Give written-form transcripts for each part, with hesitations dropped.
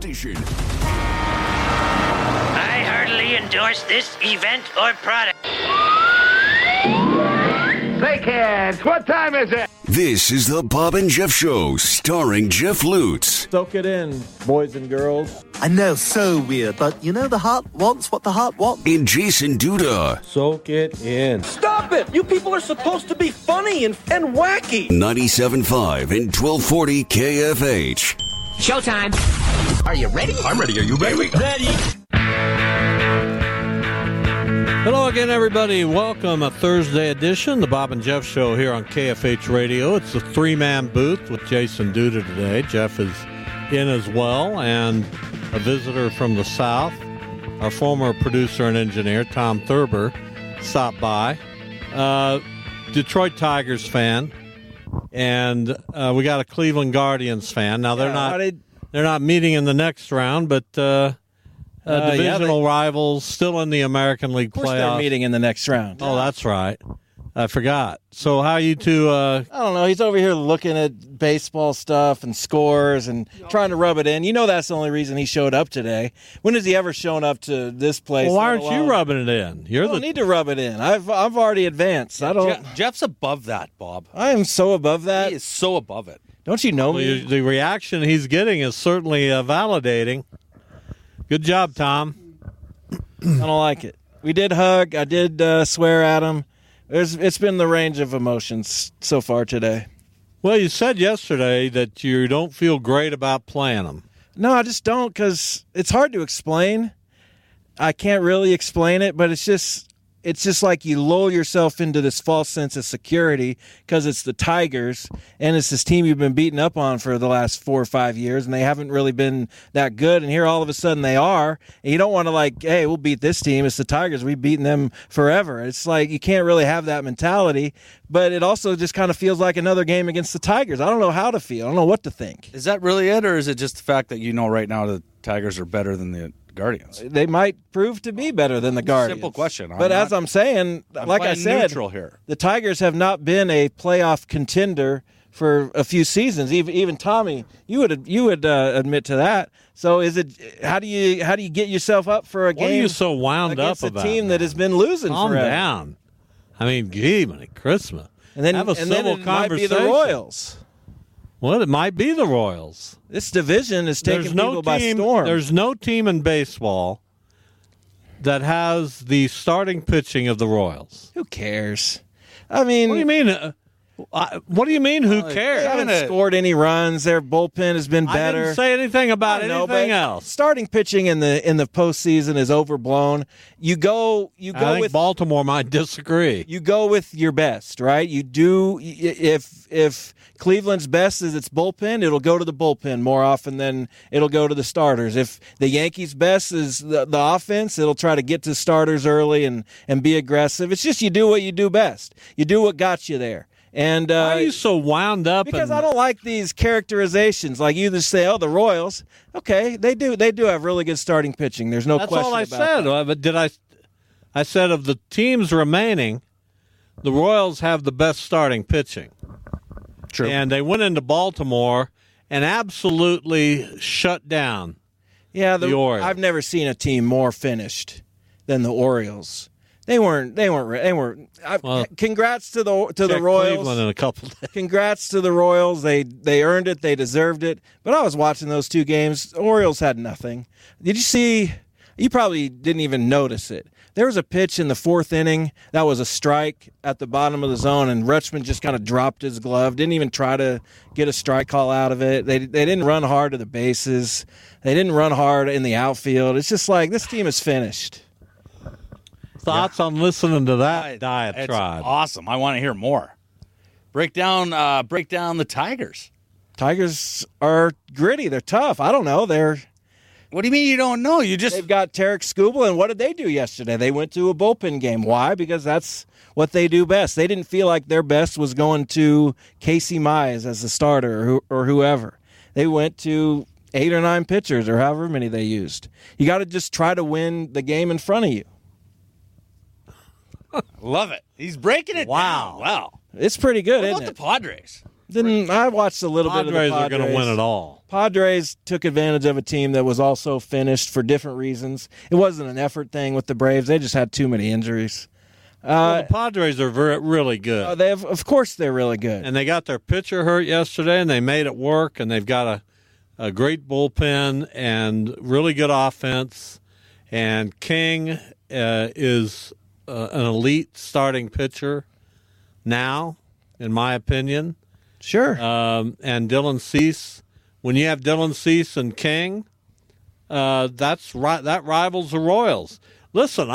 station. I heartily endorse this event or product. Say, kids, what time is it? This is the Bob and Jeff Show, starring Jeff Lutz. Soak it in, boys and girls. I know, so weird, but you know the heart wants what the heart wants. And Jason Duda. Soak it in. Stop it! You people are supposed to be funny and wacky. 97.5 and 1240 KFH. Showtime. Are you ready? I'm ready. Are you ready? Ready. Hello again, everybody. Welcome a Thursday edition, the Bob and Jeff Show here on KFH Radio. It's the three-man booth with Jason Duda today. Jeff is in as well, and a visitor from the South, our former producer and engineer, Tom Thurber, stopped by. Detroit Tigers fan, and we got a Cleveland Guardians fan. Now, they're not meeting in the next round, but divisional rivals, still in the American League playoffs. Of course they're meeting in the next round. Oh, that's right. I forgot. So how you two... I don't know. He's over here looking at baseball stuff and scores and trying to rub it in. You know that's the only reason he showed up today. When has he ever shown up to this place? Well, why aren't you rubbing it in? I don't need to rub it in. I've already advanced. I don't. Jeff's above that, Bob. I am so above that. He is so above it. Don't you know me? The reaction he's getting is certainly validating. Good job, Tom. I don't like it. We did hug. I did swear at him. It's been the range of emotions so far today. Well, you said yesterday that you don't feel great about playing them. No, I just don't, because it's hard to explain. I can't really explain it, but it's just like you lull yourself into this false sense of security because it's the Tigers and it's this team you've been beating up on for the last 4 or 5 years, and they haven't really been that good. And here all of a sudden they are, and you don't want to hey, we'll beat this team. It's the Tigers. We've beaten them forever. It's like you can't really have that mentality, but it also just kind of feels like another game against the Tigers. I don't know how to feel. I don't know what to think. Is that really it, or is it just the fact that you know right now the Tigers are better than the Guardians? They might prove to be better than the Guardians. Simple question. As I'm saying, like I said, neutral here. The Tigers have not been a playoff contender for a few seasons. Even Tommy, you would admit to that. So is it? How do you get yourself up for a game? What are you so wound up about? about? A team that has been losing Calm forever. down. I mean, gee, Christmas. And then have a civil it conversation. might be the Royals. Well, it might be the Royals. This division is taking people by storm. There's no team in baseball that has the starting pitching of the Royals. Who cares? I mean, what do you mean? What do you mean? Who cares? They haven't scored any runs. Their bullpen has been better. I didn't say anything about anything else. Starting pitching in the postseason is overblown. You go I think with Baltimore might disagree. You go with your best, right? You do. If Cleveland's best is its bullpen, it'll go to the bullpen more often than it'll go to the starters. If the Yankees' best is the offense, it'll try to get to starters early and be aggressive. It's just you do what you do best. You do what got you there. And why are you so wound up? Because I don't like these characterizations. Like you just say, "Oh, the Royals." Okay, they do have really good starting pitching. There's no question about that. That's all I said. But did I said of the teams remaining, the Royals have the best starting pitching. True. And they went into Baltimore and absolutely shut down. Yeah, the Orioles. I've never seen a team more finished than the Orioles. They weren't. Well, congrats to the Royals. Cleveland in a couple days. Congrats to the Royals. They earned it. They deserved it. But I was watching those two games. The Orioles had nothing. Did you see? You probably didn't even notice it. There was a pitch in the fourth inning that was a strike at the bottom of the zone, and Rutschman just kind of dropped his glove. Didn't even try to get a strike call out of it. They didn't run hard to the bases. They didn't run hard in the outfield. It's just like this team is finished. Thoughts on listening to that diatribe? It's awesome. I want to hear more. Break down the Tigers. Tigers are gritty. They're tough. I don't know. What do you mean you don't know? They've got Tarek Skubal, and what did they do yesterday? They went to a bullpen game. Why? Because that's what they do best. They didn't feel like their best was going to Casey Mize as the starter or whoever. They went to 8 or 9 pitchers or however many they used. You got to just try to win the game in front of you. Love it. He's breaking it down. Wow. It's pretty good, What isn't about it? the Padres? Then I watched a little bit of the Padres Padres. are going to win it all. Padres took advantage of a team that was also finished for different reasons. It wasn't an effort thing with the Braves. They just had too many injuries. Well, the Padres are really good. Of course, they're really good. And they got their pitcher hurt yesterday, and they made it work, and they've got a great bullpen and really good offense. And King is an elite starting pitcher now, in my opinion. Sure. And Dylan Cease, when you have Dylan Cease and King, that rivals the Royals. Listen,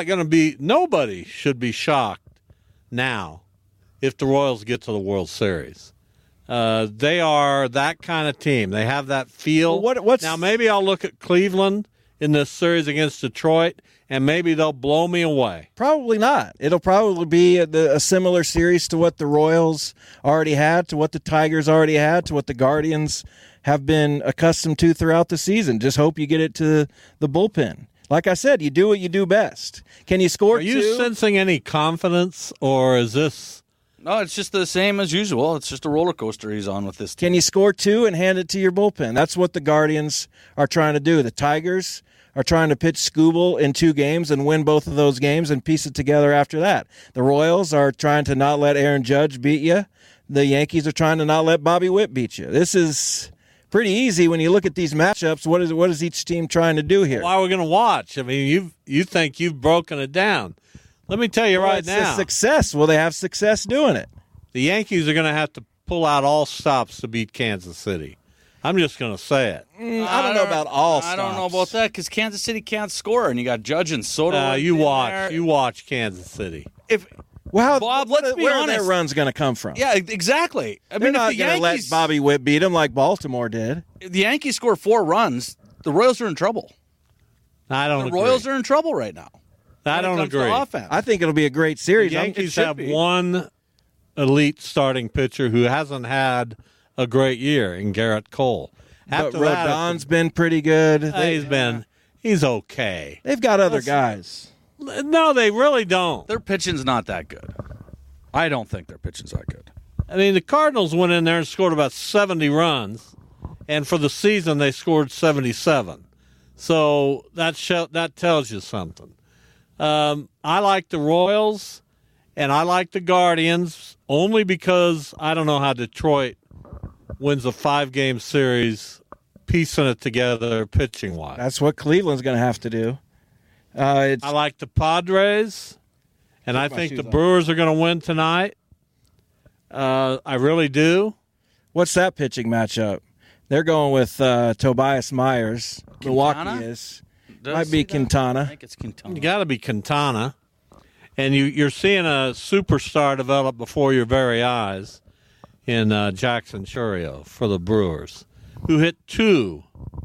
nobody should be shocked now if the Royals get to the World Series. They are that kind of team. They have that feel. Well, now, maybe I'll look at Cleveland in this series against Detroit, and maybe they'll blow me away. Probably not. It'll probably be a similar series to what the Royals already had, to what the Tigers already had, to what the Guardians have been accustomed to throughout the season. Just hope you get it to the bullpen. Like I said, you do what you do best. Can you score Are you sensing any confidence, or is this... No, it's just the same as usual. It's just a roller coaster he's on with this team. Can you score 2 and hand it to your bullpen? That's what the Guardians are trying to do. The Tigers are trying to pitch Skubal in 2 games and win both of those games and piece it together after that. The Royals are trying to not let Aaron Judge beat you. The Yankees are trying to not let Bobby Witt beat you. This is pretty easy when you look at these matchups. What is each team trying to do here? Why are we going to watch? I mean, you think you've broken it down. Let me tell you it's now. a success. Will they have success doing it? The Yankees are going to have to pull out all stops to beat Kansas City. I'm just going to say it. I don't know about all stops. I don't know about that because Kansas City can't score, and you got Judge and Soto. You watch Kansas City. Bob, let's be where honest. Their run's going to come from? Yeah, exactly. I They're mean, not if the going to let Yankees, Bobby Witt beat them like Baltimore did. if the Yankees score 4 runs, the Royals are in trouble. I don't agree. The Royals are in trouble right now. I don't agree. I think it'll be a great series. The Yankees It should have be. one elite starting pitcher who hasn't had a great year in Garrett Cole. But After that, Rodon's been pretty good. He's okay. They've got other guys. No, they really don't. Their pitching's not that good. I don't think their pitching's that good. I mean, the Cardinals went in there and scored about 70 runs, and for the season they scored 77. So that tells you something. I like the Royals, and I like the Guardians only because I don't know how Detroit wins a 5-game series, piecing it together pitching-wise. That's what Cleveland's going to have to do. I like the Padres, and I think the Brewers are going to win tonight. I really do. What's that pitching matchup? They're going with Tobias Myers. Milwaukee is. Might be Quintana. I think it's Quintana. You got to be Quintana. And you're seeing a superstar develop before your very eyes in Jackson Chourio for the Brewers, who hit two.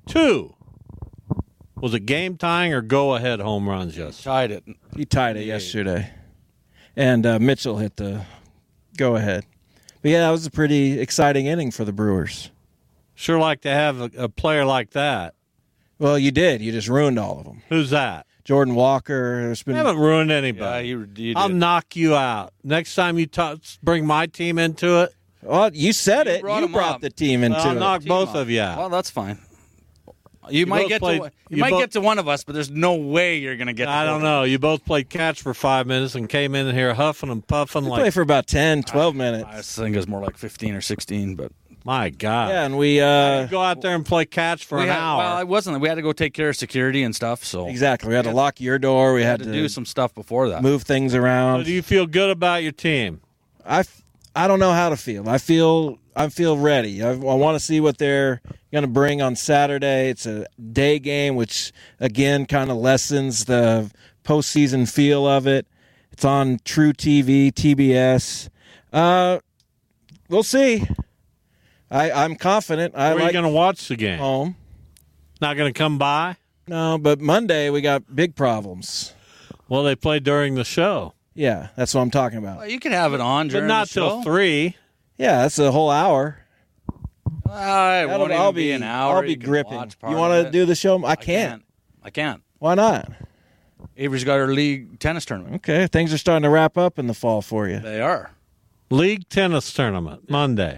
Was it game-tying or go-ahead home runs yesterday? He tied it yesterday. And Mitchell hit the go-ahead. But, yeah, that was a pretty exciting inning for the Brewers. Sure like to have a player like that. Well, you did. You just ruined all of them. Who's that? Jordan Walker. There's been I haven't ruined anybody. Yeah, you did. I'll knock you out. Next time you bring my team into it, Well, you said it. You brought the team into I'll it. knock both of you out. Well, that's fine. You might get to one of us, but there's no way you're going to get to I don't know. You both played catch for 5 minutes and came in here huffing and puffing We played for about 10, 12 minutes. I think it was more like 15 or 16, but my God. Yeah, and we go out there and play catch for an hour. Well, it wasn't. We had to go take care of security and stuff. So exactly, we had to lock your door. We had to do some stuff before that. Move things around. So do you feel good about your team? I don't know how to feel. I feel ready. I want to see what they're going to bring on Saturday. It's a day game, which again kind of lessens the postseason feel of it. It's on True TV, TBS. We'll see. I'm confident. Where are you going to watch the game? Home. Not going to come by? No, but Monday we got big problems. Well, they play during the show. Yeah, that's what I'm talking about. Well, you can have it on during but not the show. till 3. Yeah, that's a whole hour. I'll be an hour. I'll be gripping. You want to do the show? I can't. Why not? Avery's got her league tennis tournament. Okay, things are starting to wrap up in the fall for you. They are. League tennis tournament, Monday.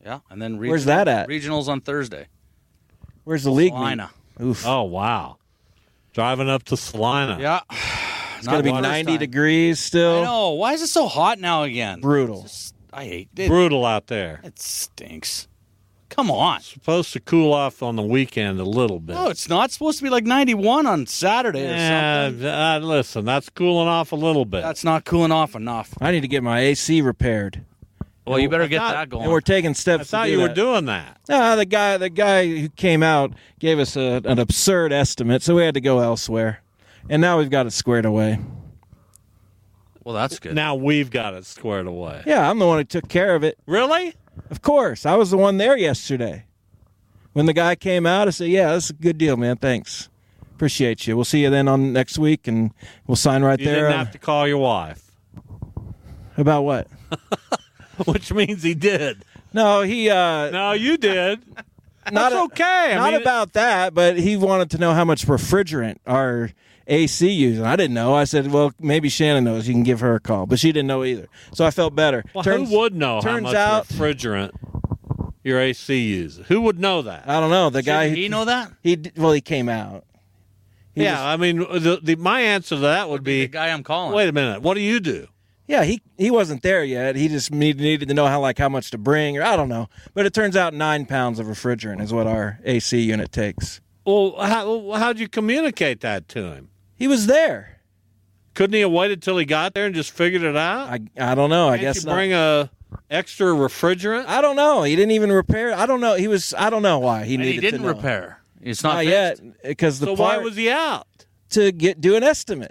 Yeah, and then Where's that at? Regionals on Thursday. Where's the league? Salina. Oof. Oh, wow. Driving up to Salina. Yeah. It's going to be 90 degrees still. I know. Why is it so hot now again? Brutal. I hate it. Brutal out there. It stinks. Come on. Supposed to cool off on the weekend a little bit. No, it's not. It's supposed to be like 91 on Saturday or something. Listen, that's cooling off a little bit. That's not cooling off enough. I need to get my AC repaired. Well, you better get that going. And we're taking steps. I thought you were doing that. No, the guy who came out gave us an absurd estimate, so we had to go elsewhere. And now we've got it squared away. Well, that's good. Now we've got it squared away. Yeah, I'm the one who took care of it. Really? Of course. I was the one there yesterday. When the guy came out, I said, yeah, that's a good deal, man. Thanks. Appreciate you. We'll see you then on next week, and we'll sign right there. You didn't have to call your wife. About what? Which means he did. No, he... No, you did. That's okay. Not about that, but he wanted to know how much refrigerant our AC using. I didn't know. I said, well, maybe Shannon knows. You can give her a call. But she didn't know either. So I felt better. Well, who would know how much refrigerant your AC uses? Who would know that? I don't know. The guy. Did he know that? He came out. I mean, my answer to that would be the guy I'm calling. Wait a minute. What do you do? Yeah, he wasn't there yet. He just needed to know how much to bring, or I don't know. But it turns out 9 pounds of refrigerant is what our AC unit takes. Well, how'd you communicate that to him? He was there. Couldn't he have waited till he got there and just figured it out? I don't know. Can't I guess you bring a extra refrigerant? I don't know. He didn't even repair. I don't know. I don't know why he needed. He didn't to know. repair. It's not fixed. Yet because so why was he out? To do an estimate.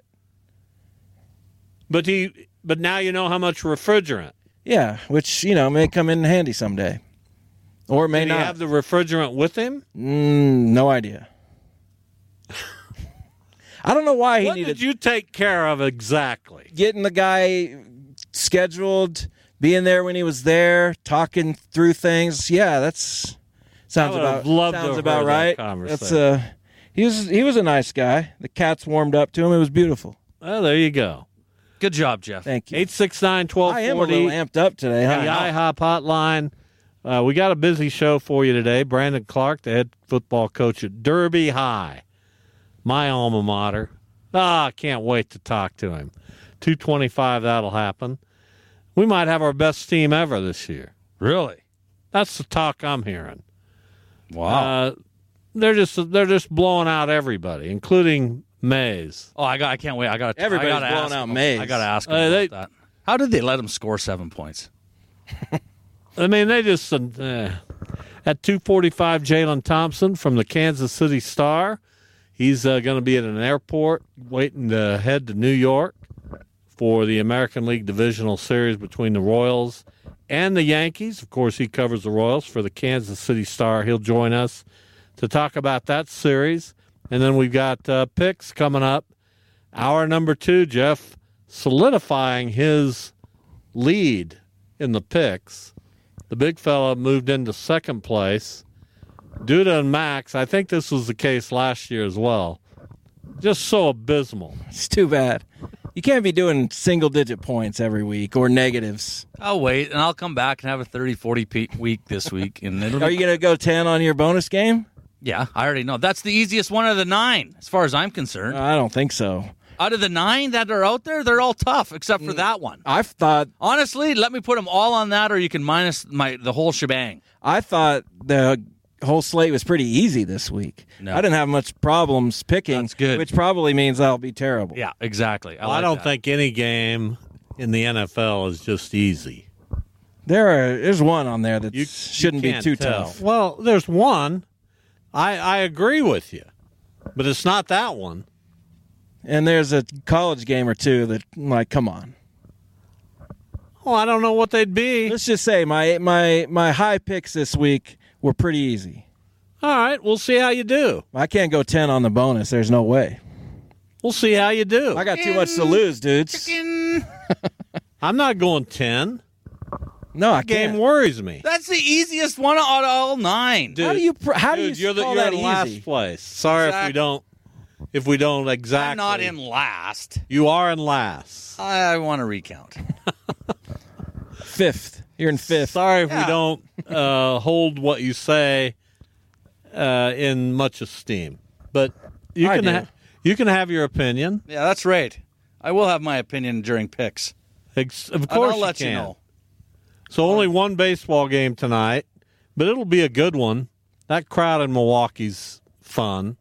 But now you know how much refrigerant. Yeah, which may come in handy someday, or it may Did not. he have the refrigerant with him? No idea. I don't know why he What needed. did you take care of exactly? Getting the guy scheduled, being there when he was there, talking through things. Yeah, sounds about right. That's he was a nice guy. The cats warmed up to him. It was beautiful. Well, there you go. Good job, Jeff. Thank you. 869-1240. I am a little amped up today. Huh? The IHOP hotline. We got a busy show for you today. Brandon Clark, the head football coach at Derby High, my alma mater. I can't wait to talk to him. 2:25, that'll happen. We might have our best team ever this year. Really? That's the talk I'm hearing. Wow. They're just blowing out everybody, including Mays. Oh, I can't wait. Everybody's blowing out Mays. I got to ask him about that. How did they let him score 7 points? I mean, they just at 2:45, Jalen Thompson from the Kansas City Star. He's going to be at an airport waiting to head to New York for the American League Divisional Series between the Royals and the Yankees. Of course, he covers the Royals for the Kansas City Star. He'll join us to talk about that series. And then we've got picks coming up. Hour number 2, Jeff solidifying his lead in the picks. The big fella moved into second place. Duda and Max, I think this was the case last year as well. Just so abysmal. It's too bad. You can't be doing single-digit points every week or negatives. I'll wait, and I'll come back and have a 30-40 week this week. And Are you going to go 10 on your bonus game? Yeah, I already know. That's the easiest one of the 9, as far as I'm concerned. I don't think so. Out of the 9 that are out there, they're all tough, except for that one. I thought... Honestly, let me put them all on that, or you can minus the whole shebang. I thought the whole slate was pretty easy this week. No. I didn't have much problems picking. That's good. Which probably means I'll be terrible. Yeah, exactly. I don't think any game in the NFL is just easy. There's one on there that shouldn't be too tough. Well, there's one. I agree with you, but it's not that one. And there's a college game or two that, come on. Well, I don't know what they'd be. Let's just say my high picks this week were pretty easy. All right, we'll see how you do. I can't go 10 on the bonus. There's no way. We'll see how you do. I got too much to lose, dudes. I'm not going 10. No, I That game can't. worries me. That's the easiest one out of all 9. Dude, How do you you're call you're that in last easy? place. Sorry if we don't exactly. I'm not in last. You are in last. I want to recount. 5th. You're in fifth. Sorry if we don't hold what you say in much esteem, but you can have your opinion. Yeah, that's right. I will have my opinion during picks. Of course, I'll let you know. So only one baseball game tonight, but it'll be a good one. That crowd in Milwaukee's fun,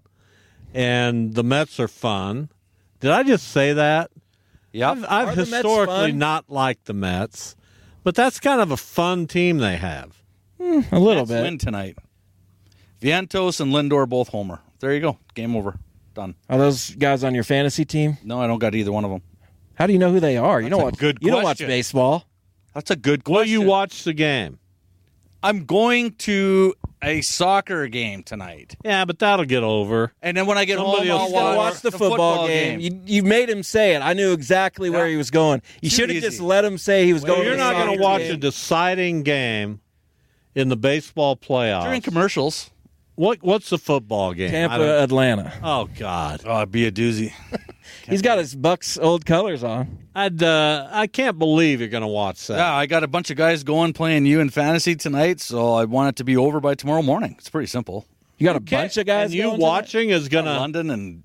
and the Mets are fun. Did I just say that? Yep. I've historically not liked the Mets, but that's kind of a fun team they have. A little Mets bit. win tonight. Vientos and Lindor both homer. There you go. Game over. Done. Are those guys on your fantasy team? No, I don't got either one of them. How do you know who they are? You don't watch. good You don't watch question. baseball. That's a good Will question. you watch the game? I'm going to a soccer game tonight. Yeah, but that'll get over. And then when I get Somebody home, else I'll Gotta watch the football game. You made him say it. I knew exactly where he was going. You Too should have easy. just let him say he was going. You're to not the going to soccer watch game. a deciding game in the baseball playoffs. During commercials. What's the football game? Tampa, Atlanta. Oh God! Oh, it'd be a doozy. He's got his Bucks old colors on. I can't believe you're going to watch that. Yeah, I got a bunch of guys going playing you in fantasy tonight, so I want it to be over by tomorrow morning. It's pretty simple. You got a bunch of guys. And you going watching is going to London and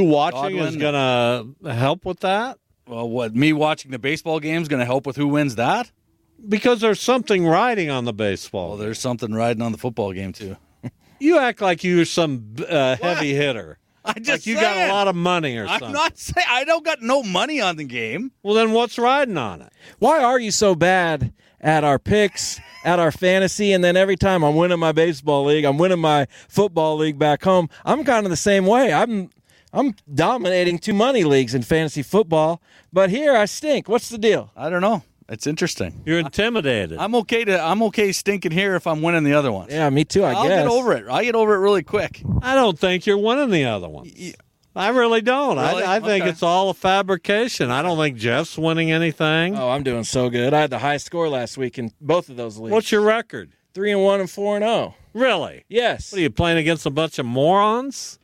is Godwin. going to help with that well, what me watching the baseball game is going to help with who wins that? because there's something riding on the baseball. Well, there's something riding on the football game too. You act like you're some heavy hitter. I just Like you got a lot of money or something. I'm not saying I don't got no money on the game. Well, then what's riding on it? Why are you so bad at our picks, at our fantasy, and then every time I'm winning my baseball league, I'm winning my football league back home? I'm kind of the same way. I'm dominating 2 money leagues in fantasy football, but here I stink. What's the deal? I don't know. It's interesting. You're intimidated. I'm okay stinking here if I'm winning the other ones. Yeah, me too, I I'll guess. get over it. I get over it really quick. I don't think you're winning the other one. I really don't. Really? I think Okay. it's all a fabrication. I don't think Jeff's winning anything. Oh, I'm doing so good. I had the high score last week in both of those leagues. What's your record? 3-1 and 4-0. Really? Yes. What are you playing against a bunch of morons?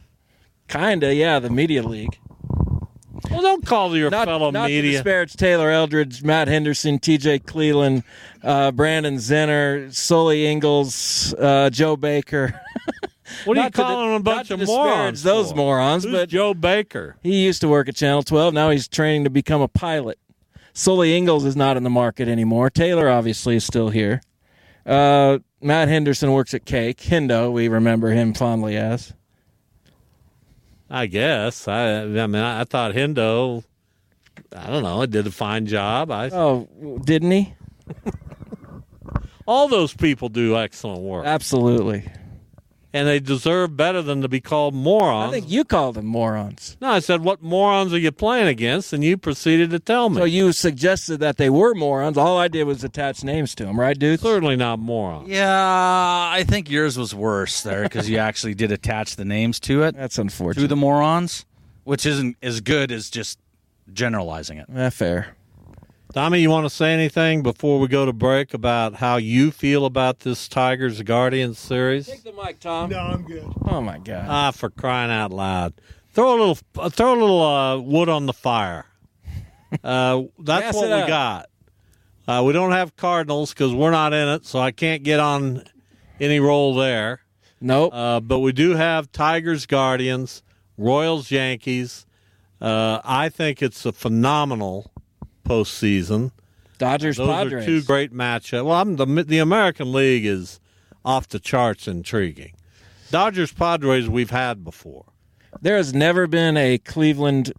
Kinda, yeah, the media league. Well, don't call your fellow not to media. disparage Taylor Eldridge, Matt Henderson, T.J. Cleveland, Brandon Zenner, Sully Ingalls, Joe Baker. What are you Not to calling them a not bunch to of disparage morons? those for? morons, Who's but Joe Baker? he used to work at Channel 12. Now he's training to become a pilot. Sully Ingalls is not in the market anymore. Taylor obviously is still here. Matt Henderson works at Cake. Hendo, we remember him fondly as. I guess. I thought Hendo, I don't know, did a fine job. Oh, didn't he? All those people do excellent work. Absolutely. And they deserve better than to be called morons. I think you called them morons. No, I said, what morons are you playing against? And you proceeded to tell me. So you suggested that they were morons. All I did was attach names to them, right, dude? Certainly not morons. Yeah, I think yours was worse there because you actually did attach the names to it, That's to unfortunate. the morons, which isn't as good as just generalizing it. Fair. Tommy, you want to say anything before we go to break about how you feel about this Tigers Guardians series? Take the mic, Tom. No, I'm good. Oh, my God. Ah, for crying out loud! Throw a little wood on the fire. That's Gas what it we up. got. We don't have Cardinals because we're not in it, so I can't get on any roll there. Nope. But we do have Tigers Guardians, Royals Yankees. I think it's a phenomenal postseason. Dodgers, Those Padres. are two great matchups. Well, the American League is off the charts intriguing. Dodgers Padres we've had before. There has never been a Cleveland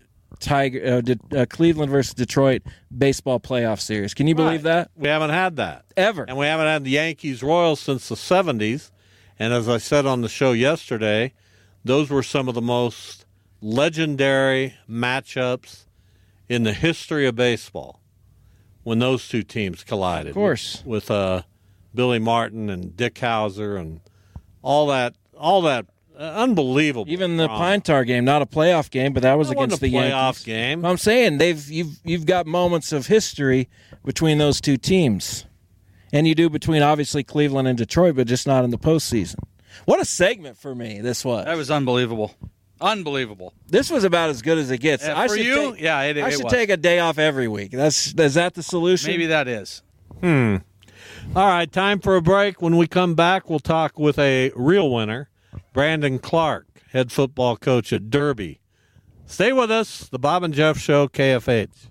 Cleveland versus Detroit baseball playoff series. Can you believe that? We haven't had that. Ever. And we haven't had the Yankees Royals since the 70s. And as I said on the show yesterday, those were some of the most legendary matchups in the history of baseball when those two teams collided. Of course. With Billy Martin and Dick Howser and all that unbelievable. Even the drama. Pine Tar game, not a playoff game, but that was That against the wasn't a playoff Yankees. game. I'm saying you've got moments of history between those two teams, and you do between obviously Cleveland and Detroit, but just not in the postseason. What a segment for me this was. That was unbelievable. Unbelievable. This was about as good as it gets. Yeah, I for should you? take, Yeah, it I should was. take a day off every week. Is that the solution? Maybe that is. All right, time for a break. When we come back, we'll talk with a real winner, Brandon Clark, head football coach at Derby. Stay with us, the Bob and Jeff Show, KFH.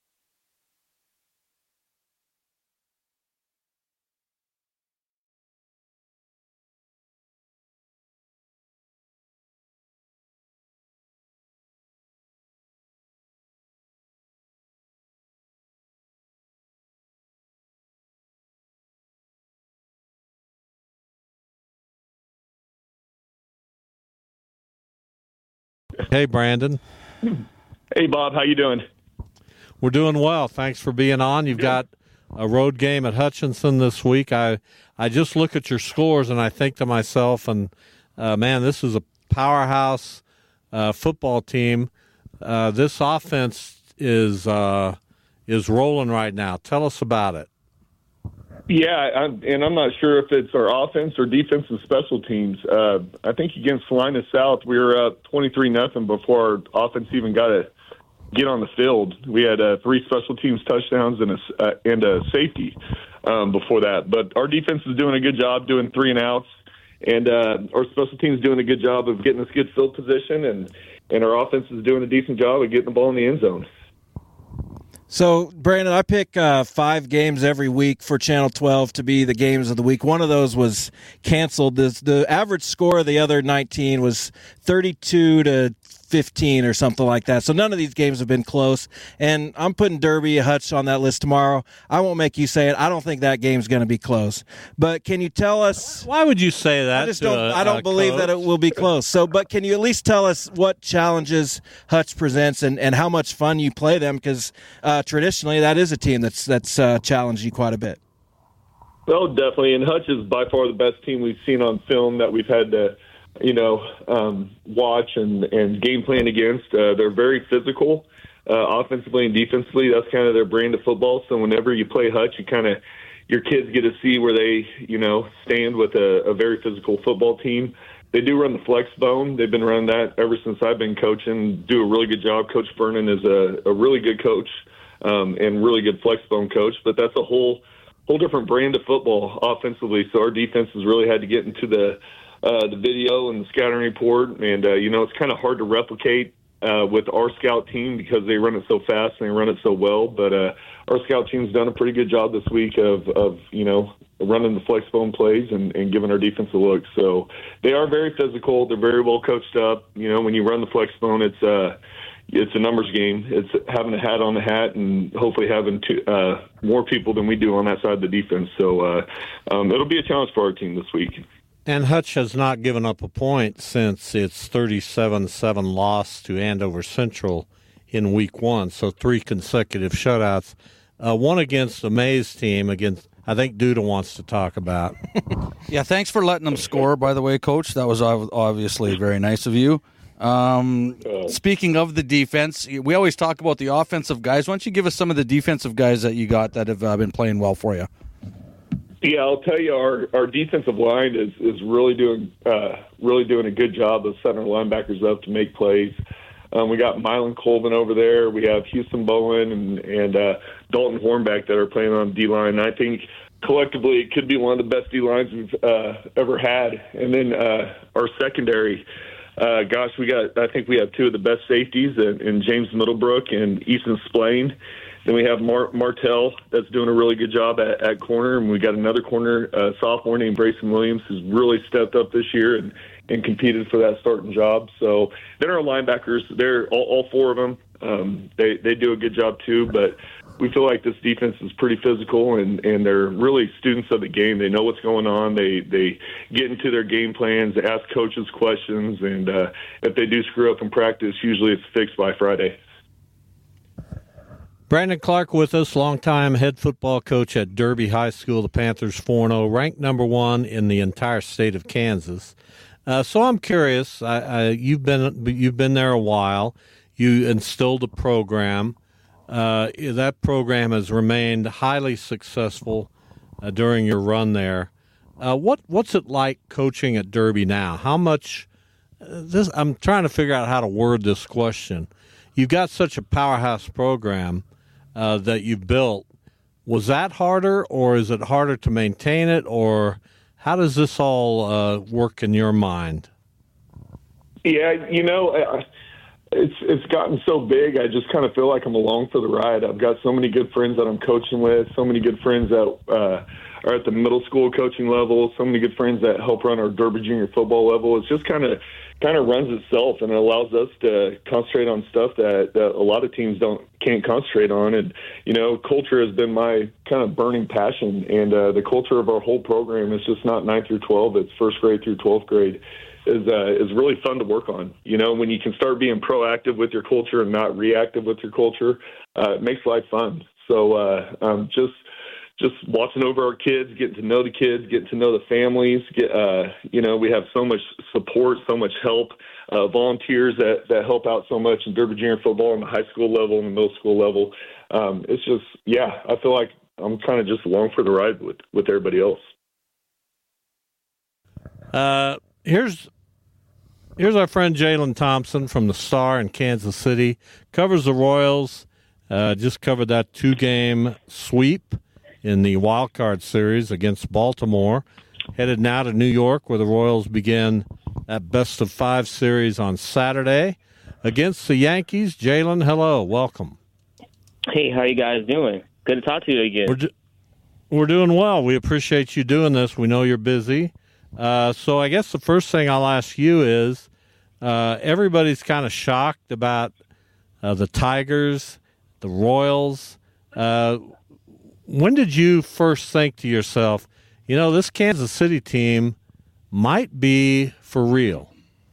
Hey, Brandon. Hey, Bob. How you doing? We're doing well. Thanks for being on. You've got a road game at Hutchinson this week. I just look at your scores and I think to myself, and man, this is a powerhouse football team. This offense is rolling right now. Tell us about it. Yeah, I'm not sure if it's our offense or defensive special teams. I think against Salina South, we were up 23-0 before our offense even got to get on the field. We had 3 special teams touchdowns and a safety before that. But our defense is doing a good job doing 3-and-outs, and our special teams doing a good job of getting us good field position, and our offense is doing a decent job of getting the ball in the end zone. So, Brandon, I pick 5 games every week for Channel 12 to be the games of the week. One of those was canceled. The average score of the other 19 was 32-15 or something like that. So none of these games have been close. And I'm putting Derby Hutch on that list tomorrow. I won't make you say it. I don't think that game's going to be close. But can you tell us? Why would you say that? I don't believe that it will be close. So, but can you at least tell us what challenges Hutch presents and how much fun you play them? Because traditionally, that is a team that's challenged you quite a bit. Well, definitely. And Hutch is by far the best team we've seen on film that we've had to, watch and game plan against. They're very physical, offensively and defensively. That's kind of their brand of football. So whenever you play Hutch, your kids get to see where they, stand with a very physical football team. They do run the flex bone. They've been running that ever since I've been coaching. Do a really good job. Coach Vernon is a really good coach and really good flex bone coach. But that's a whole different brand of football offensively. So our defense has really had to get into the video and the scouting report, and it's kind of hard to replicate with our scout team because they run it so fast and they run it so well. But our scout team's done a pretty good job this week of running the flex bone plays and giving our defense a look. So they are very physical. They're very well coached up. When you run the flex bone, it's a numbers game. It's having a hat on the hat and hopefully having more people than we do on that side of the defense. So it'll be a challenge for our team this week. And Hutch has not given up a point since its 37-7 loss to Andover Central in Week 1. So 3 consecutive shutouts. One against the Mays team, I think Duda wants to talk about. Yeah, thanks for letting them score, by the way, Coach. That was obviously very nice of you. Speaking of the defense, we always talk about the offensive guys. Why don't you give us some of the defensive guys that you got that have been playing well for you? Yeah, I'll tell you, our defensive line is really doing a good job of setting our linebackers up to make plays. We got Mylan Colvin over there. We have Houston Bowen and Dalton Hornback that are playing on D-line. I think collectively it could be one of the best D-lines we've ever had. And then our secondary, I think we have 2 of the best safeties in James Middlebrook and Easton Splain. Then we have Martell that's doing a really good job at corner, and we got another corner sophomore named Brayson Williams who's really stepped up this year and competed for that starting job. So then our linebackers, they're all 4 of them. They do a good job too, but we feel like this defense is pretty physical and they're really students of the game. They know what's going on. They get into their game plans, they ask coaches questions, and if they do screw up in practice, usually it's fixed by Friday. Brandon Clark with us, longtime head football coach at Derby High School. The Panthers 4-0, ranked number 1 in the entire state of Kansas. So I'm curious. You've been there a while. You instilled a program. That program has remained highly successful during your run there. What's it like coaching at Derby now? How much? I'm trying to figure out how to word this question. You've got such a powerhouse program that you've built. Was that harder, or is it harder to maintain it, or how does this all work in your mind? Yeah, it's gotten so big. I just kind of feel like I'm along for the ride. I've got so many good friends that I'm coaching with, so many good friends that are at the middle school coaching level, so many good friends that help run our Derby Junior football level. It's just kind of runs itself, and it allows us to concentrate on stuff that a lot of teams can't concentrate on. And culture has been my kind of burning passion, and the culture of our whole program is just not 9 through 12; it's first grade through 12th grade. Is really fun to work on. When you can start being proactive with your culture and not reactive with your culture, it makes life fun. So just watching over our kids, getting to know the kids, getting to know the families. We have so much support, so much help, volunteers that help out so much in Derby Junior football on the high school level and the middle school level. It's just, I feel like I'm kind of just along for the ride with everybody else. Here's our friend Jalen Thompson from the Star in Kansas City. Covers the Royals. Just covered that 2-game sweep in the wild card series against Baltimore. Headed now to New York, where the Royals begin that best-of-5 series on Saturday against the Yankees. Jalen, hello. Welcome. Hey, how you guys doing? Good to talk to you again. We're doing well. We appreciate you doing this. We know you're busy. So I guess the first thing I'll ask you is, everybody's kind of shocked about the Tigers, the Royals. When did you first think to yourself, this Kansas City team might be for real?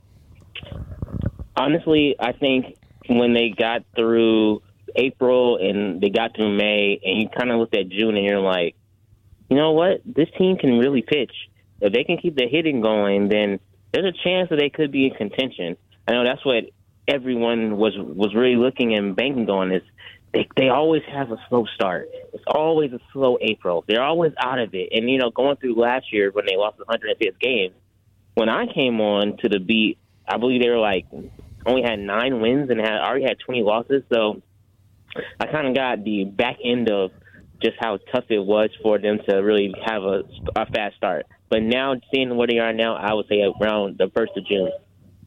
Honestly, I think when they got through April and they got through May, and you kind of looked at June and you're like, you know what? This team can really pitch. If they can keep the hitting going, then there's a chance that they could be in contention. I know that's what everyone was really looking and banking on is they always have a slow start. It's always a slow April. They're always out of it. And, going through last year when they lost the 105th game, when I came on to the beat, I believe they were only had 9 wins and already had 20 losses. So I kind of got the back end of just how tough it was for them to really have a fast start. But now, seeing where they are now, I would say around the 1st of June.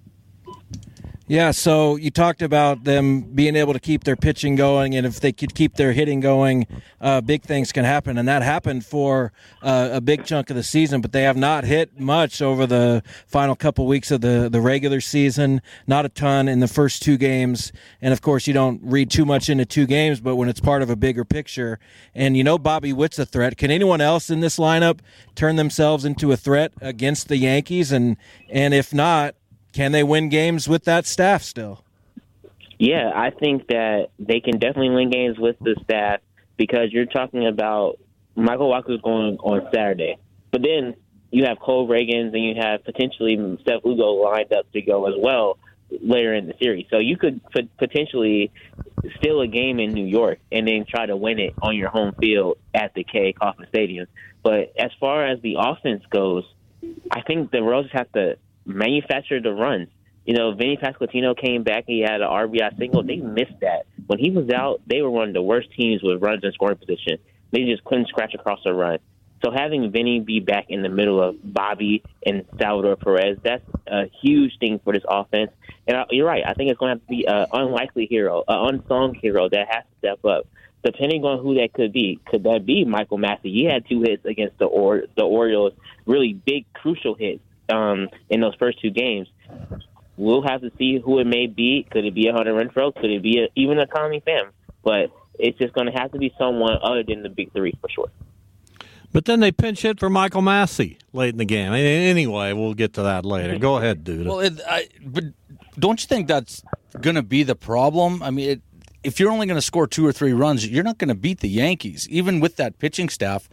Yeah, so you talked about them being able to keep their pitching going, and if they could keep their hitting going, big things can happen. And that happened for a big chunk of the season, but they have not hit much over the final couple weeks of the regular season, not a ton in the first 2 games. And, of course, you don't read too much into 2 games, but when it's part of a bigger picture. And Bobby Witt's a threat. Can anyone else in this lineup turn themselves into a threat against the Yankees? And if not, can they win games with that staff still? Yeah, I think that they can definitely win games with the staff because you're talking about Michael Wacha's going on Saturday. But then you have Cole Reagans and you have potentially Seth Lugo lined up to go as well later in the series. So you could potentially steal a game in New York and then try to win it on your home field at the K. Kauffman Stadium. But as far as the offense goes, I think the Royals have to manufacture the runs. Vinny Pasquantino came back. He had an RBI single. They missed that. When he was out, they were one of the worst teams with runs in scoring position. They just couldn't scratch across a run. So having Vinny be back in the middle of Bobby and Salvador Perez, that's a huge thing for this offense. And you're right. I think it's going to have to be an unlikely hero, an unsung hero that has to step up. Depending on who that could be. Could that be Michael Massey? He had 2 hits against the Orioles, really big, crucial hits. In those first 2 games. We'll have to see who it may be. Could it be a Hunter Renfroe? Could it be even a Tommy Pham? But it's just going to have to be someone other than the big 3 for sure. But then they pinch hit for Michael Massey late in the game. Anyway, we'll get to that later. Go ahead, dude. Well, but don't you think that's going to be the problem? I mean, if you're only going to score 2 or 3 runs, you're not going to beat the Yankees, even with that pitching staff.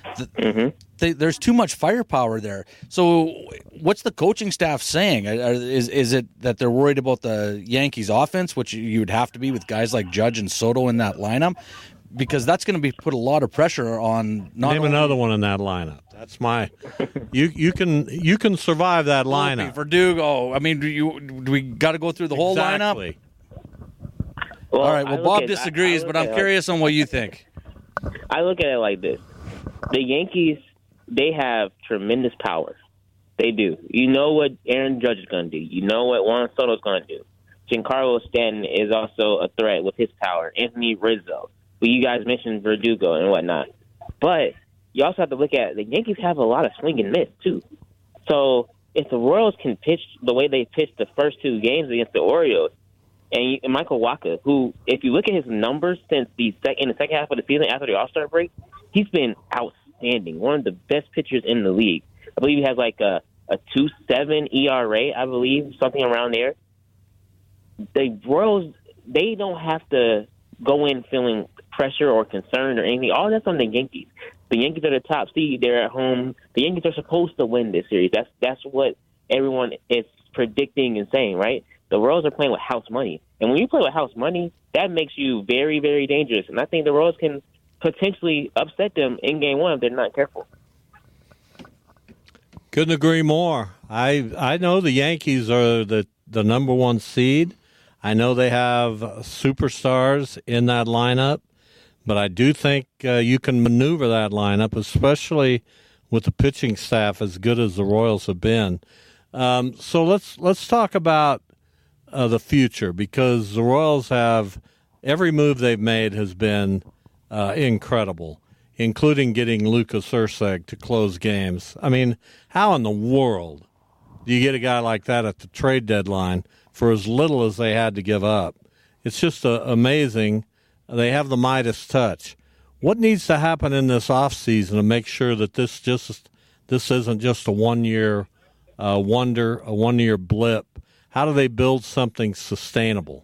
There's too much firepower there. So what's the coaching staff saying? Is it that they're worried about the Yankees offense, which you would have to be with guys like Judge and Soto in that lineup? Because that's going to put a lot of pressure on. Name another one in that lineup. That's my. You can survive that lineup. Verdugo. I mean, do we got to go through the whole lineup? Well, all right. Well, Bob disagrees, but I'm curious on what you think. I look at it like this. The Yankees, they have tremendous power. They do. You know what Aaron Judge is going to do. You know what Juan Soto is going to do. Giancarlo Stanton is also a threat with his power. Anthony Rizzo, who you guys mentioned, Verdugo and whatnot. But you also have to look at the Yankees have a lot of swing and miss, too. So if the Royals can pitch the way they pitched the first 2 games against the Orioles, and Michael Wacha, who, if you look at his numbers since in the second half of the season after the All-Star break, he's been outstanding, one of the best pitchers in the league. I believe he has like a 2.7 ERA, I believe, something around there. The Royals, they don't have to go in feeling pressure or concerned or anything. All that's on the Yankees. The Yankees are the top seed. They're at home. The Yankees are supposed to win this series. That's what everyone is predicting and saying, right? The Royals are playing with house money. And when you play with house money, that makes you very, very dangerous. And I think the Royals can potentially upset them in Game 1 if they're not careful. Couldn't agree more. I know the Yankees are the number 1 seed. I know they have superstars in that lineup, but I do think you can maneuver that lineup, especially with the pitching staff as good as the Royals have been. So let's talk about the future, because the Royals have every move they've made has been incredible, including getting Lucas Erceg to close games. I mean, how in the world do you get a guy like that at the trade deadline for as little as they had to give up? It's just amazing. They have the Midas touch. What needs to happen in this offseason to make sure that this isn't just a one-year wonder, a one-year blip? How do they build something sustainable?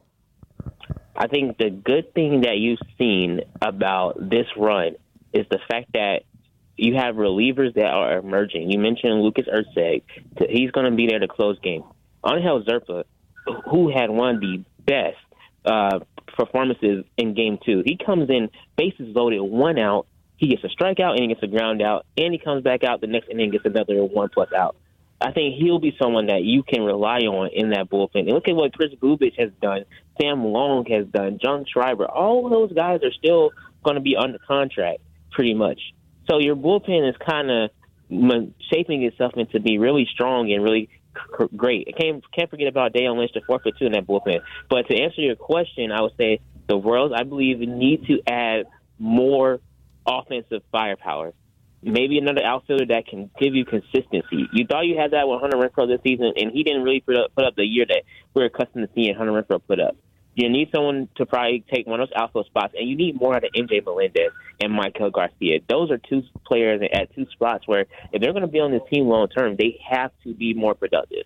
I think the good thing that you've seen about this run is the fact that you have relievers that are emerging. You mentioned Lucas Erceg. He's going to be there to close game. Angel Zerpa, who had one of the best performances in Game 2. He comes in, bases loaded, 1 out. He gets a strikeout and he gets a ground out, and he comes back out the next inning, gets another 1+ out. I think he'll be someone that you can rely on in that bullpen. And look at what Chris Bubich has done, Sam Long has done, John Schreiber. All of those guys are still going to be under contract pretty much. So your bullpen is kind of shaping itself into be really strong and really great. I can't forget about Dale Lynch, the 4-2 in that bullpen. But to answer your question, I would say the Royals, I believe, need to add more offensive firepower. Maybe another outfielder that can give you consistency. You thought you had that with Hunter Renfroe this season, and he didn't really put up the year that we're accustomed to seeing Hunter Renfroe put up. You need someone to probably take one of those outfield spots, and you need more out of MJ Melendez and Michael Garcia. Those are 2 players at 2 spots where if they're going to be on this team long term, they have to be more productive.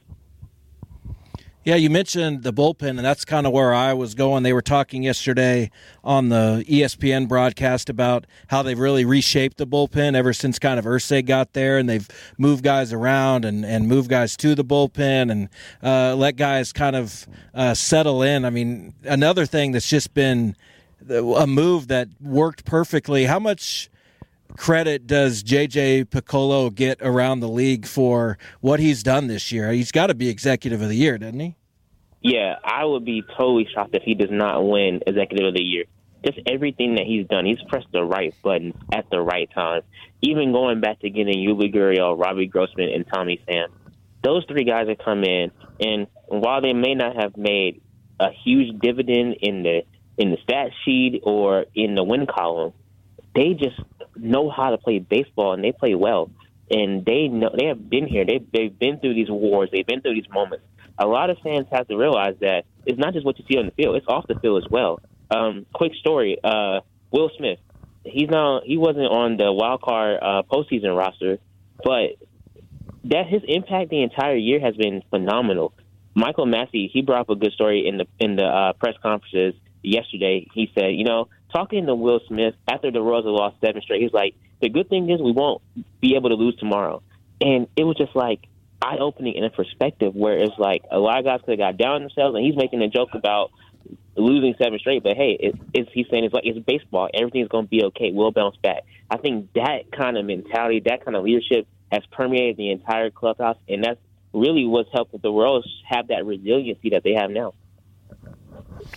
Yeah, you mentioned the bullpen, and that's kind of where I was going. They were talking yesterday on the ESPN broadcast about how they've really reshaped the bullpen ever since kind of Erceg got there, and they've moved guys around and moved guys to the bullpen and let guys kind of settle in. I mean, another thing that's just been a move that worked perfectly. How much credit does J.J. Piccolo get around the league for what he's done this year? He's got to be Executive of the Year, doesn't he? Yeah, I would be totally shocked if he does not win Executive of the Year. Just everything that he's done, he's pressed the right button at the right time. Even going back to getting Yuli Gurriel, Robbie Grossman, and Tommy Pham. Those 3 guys have come in, and while they may not have made a huge dividend in the stat sheet or in the win column, they just know how to play baseball, and they play well. And they have been here. They've been through these wars. They've been through these moments. A lot of fans have to realize that it's not just what you see on the field; it's off the field as well. Quick story: Will Smith. He wasn't on the wild card postseason roster, but his impact the entire year has been phenomenal. Michael Massey, he brought up a good story in the press conferences yesterday. He said, talking to Will Smith after the Royals had lost 7 straight, he's like, the good thing is we won't be able to lose tomorrow. And it was just like eye-opening in a perspective where it's like a lot of guys could have got down on themselves, and he's making a joke about losing 7 straight. But, hey, he's saying it's baseball. Everything's going to be okay. We'll bounce back. I think that kind of mentality, that kind of leadership has permeated the entire clubhouse, and that's really what's helped the Royals have that resiliency that they have now.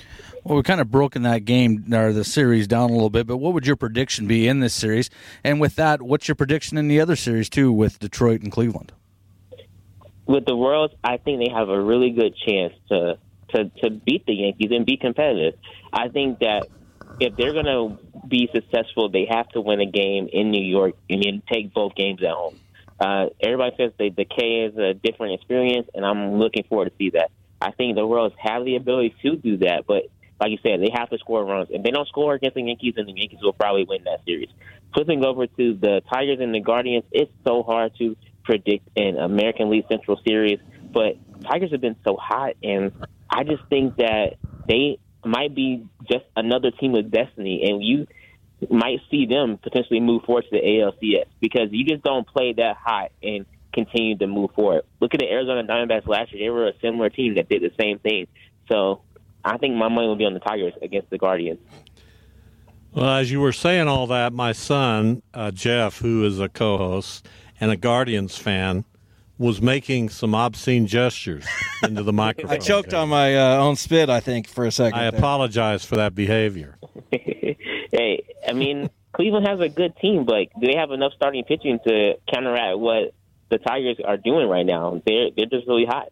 Well, we've kind of broken that game or the series down a little bit, but what would your prediction be in this series? And with that, what's your prediction in the other series, too, with Detroit and Cleveland? With the Royals, I think they have a really good chance to beat the Yankees and be competitive. I think that if they're going to be successful, they have to win a game in New York and then take both games at home. Everybody says the K is a different experience, and I'm looking forward to see that. I think the Royals have the ability to do that, but like you said, they have to score runs. If they don't score against the Yankees, then the Yankees will probably win that series. Flipping over to the Tigers and the Guardians, it's so hard to predict an American League Central series, but Tigers have been so hot, and I just think that they might be just another team with destiny, and you might see them potentially move forward to the ALCS because you just don't play that hot and continue to move forward. Look at the Arizona Diamondbacks last year. They were a similar team that did the same thing. So I think my money will be on the Tigers against the Guardians. Well, as you were saying all that, my son, Jeff, who is a co-host and a Guardians fan, was making some obscene gestures into the microphone. I choked on my own spit, I think, for a second. I apologize for that behavior. Hey, I mean, Cleveland has a good team, but do they have enough starting pitching to counteract what the Tigers are doing right now? They're just really hot.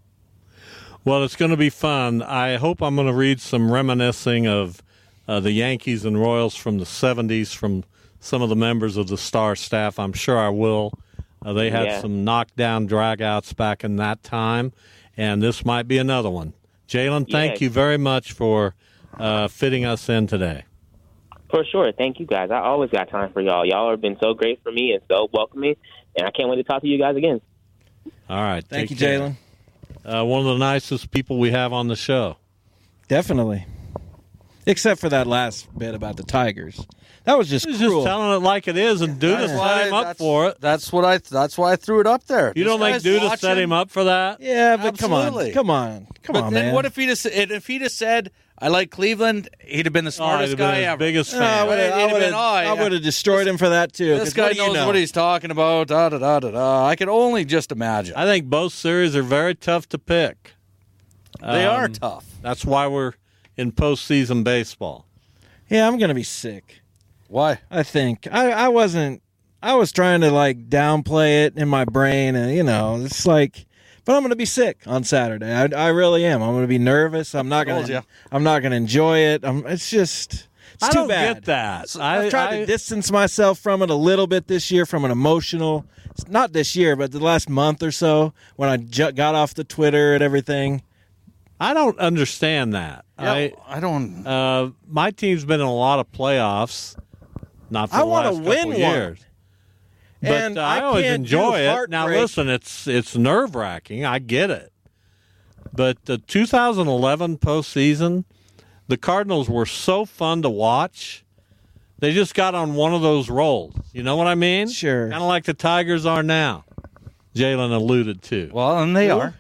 Well, it's going to be fun. I hope I'm going to read some reminiscing of the Yankees and Royals from the 70s from some of the members of the Star staff. I'm sure I will. They had some knockdown dragouts back in that time, and this might be another one. Jalen, thank you very much for fitting us in today. For sure. Thank you, guys. I always got time for y'all. Y'all have been so great for me and so welcoming, and I can't wait to talk to you guys again. All right. Thank you, Jalen. One of the nicest people we have on the show. Definitely. Except for that last bit about the Tigers. That was just He's cruel. just telling it like it is, and Duda set him up for it. That's why I threw it up there. You don't think Duda set him up for that? Yeah, but Absolutely. come on, But then man. what if he'd have said, I like Cleveland, he'd have been the smartest guy ever. Biggest fan. I would have destroyed him for that too. This guy knows what he's talking about. Da, da, da, da, da. I can only just imagine. I think both series are very tough to pick. They are tough. That's why we're in postseason baseball. Yeah, I'm gonna be sick. Why? I think I wasn't. I was trying to like downplay it in my brain, and it's like. But I'm going to be sick on Saturday. I really am. I'm going to be nervous. I'm not going to enjoy it. It's just it's too bad. I don't get that. I've tried to distance myself from it a little bit this year from an emotional, not this year, but the last month or so when I got off the Twitter and everything. I don't understand that. Yeah, I don't. My team's been in a lot of playoffs. Not for the last couple years. But And I I always can't enjoy do it. heartbreak. Now, listen, it's nerve-wracking. I get it. But the 2011 postseason, the Cardinals were so fun to watch. They just got on one of those rolls. You know what I mean? Sure. Kind of like the Tigers are now. Jalen alluded to. Well, and they are.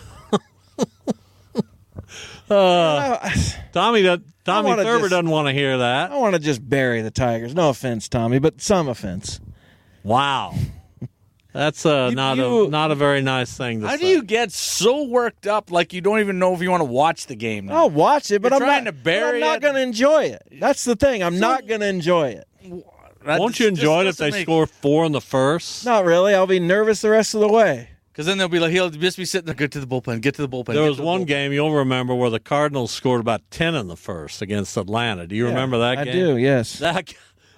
Tommy Thurber just- doesn't want to hear that. I want to just bury the Tigers. No offense, Tommy, but some offense. Wow. That's not a very nice thing to say. How do you get so worked up like you don't even know if you want to watch the game now? I'll watch it, but You're I'm trying to bury not it. going to enjoy it. That's the thing. I'm not going to enjoy it. Won't you enjoy it if they score 4 in the first? Not really. I'll be nervous the rest of the way. Because then they'll be like, he'll just be sitting there, get to the bullpen, get to the bullpen. There was one game you'll remember where the Cardinals scored about 10 in the first against Atlanta. Do you remember that game? I do, yes. That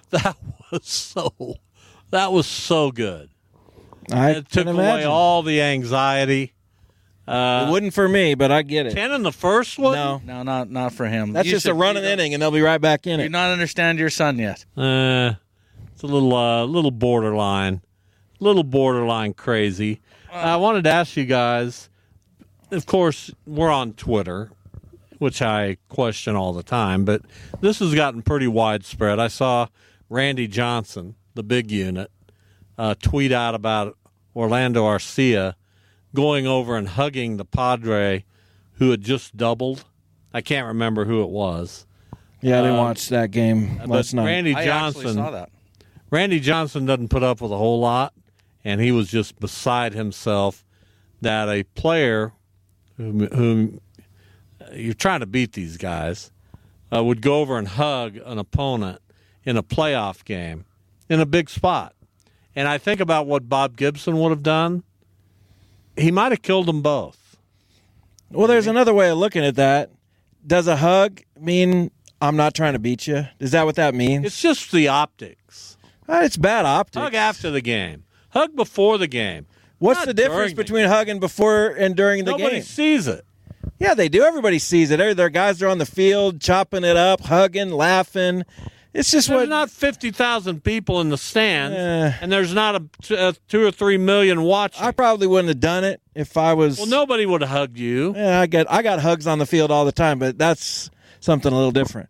was so good. It took can away imagine. all the anxiety. It wouldn't for me, but I get it. 10 in the first one? No, not for him. That's just a running inning, and they'll be right back in You it. do not understand your son yet. It's a little borderline crazy. I wanted to ask you guys, of course, we're on Twitter, which I question all the time, but this has gotten pretty widespread. I saw Randy Johnson, the big unit, tweet out about Orlando Arcia going over and hugging the Padre who had just doubled. I can't remember who it was. Yeah, I didn't watch that game last night. Randy I Johnson, actually saw that. Randy Johnson doesn't put up with a whole lot, and he was just beside himself that a player whom you're trying to beat these guys, would go over and hug an opponent in a playoff game in a big spot. And I think about what Bob Gibson would have done. He might have killed them both. Well, there's another way of looking at that. Does a hug mean I'm not trying to beat you? Is that what that means? It's just the optics. It's bad optics. Hug after the game. Hug before the game. What's Not the difference during the between hugging before and during the Nobody game? sees it. Yeah, they do. Everybody sees it. Their guys are on the field chopping it up, hugging, laughing. It's just There's what. not 50,000 people in the stands, and there's not a 2 or 3 million watching. I probably wouldn't have done it if I was. Well, nobody would have hugged you. Yeah, I got hugs on the field all the time, but that's something a little different.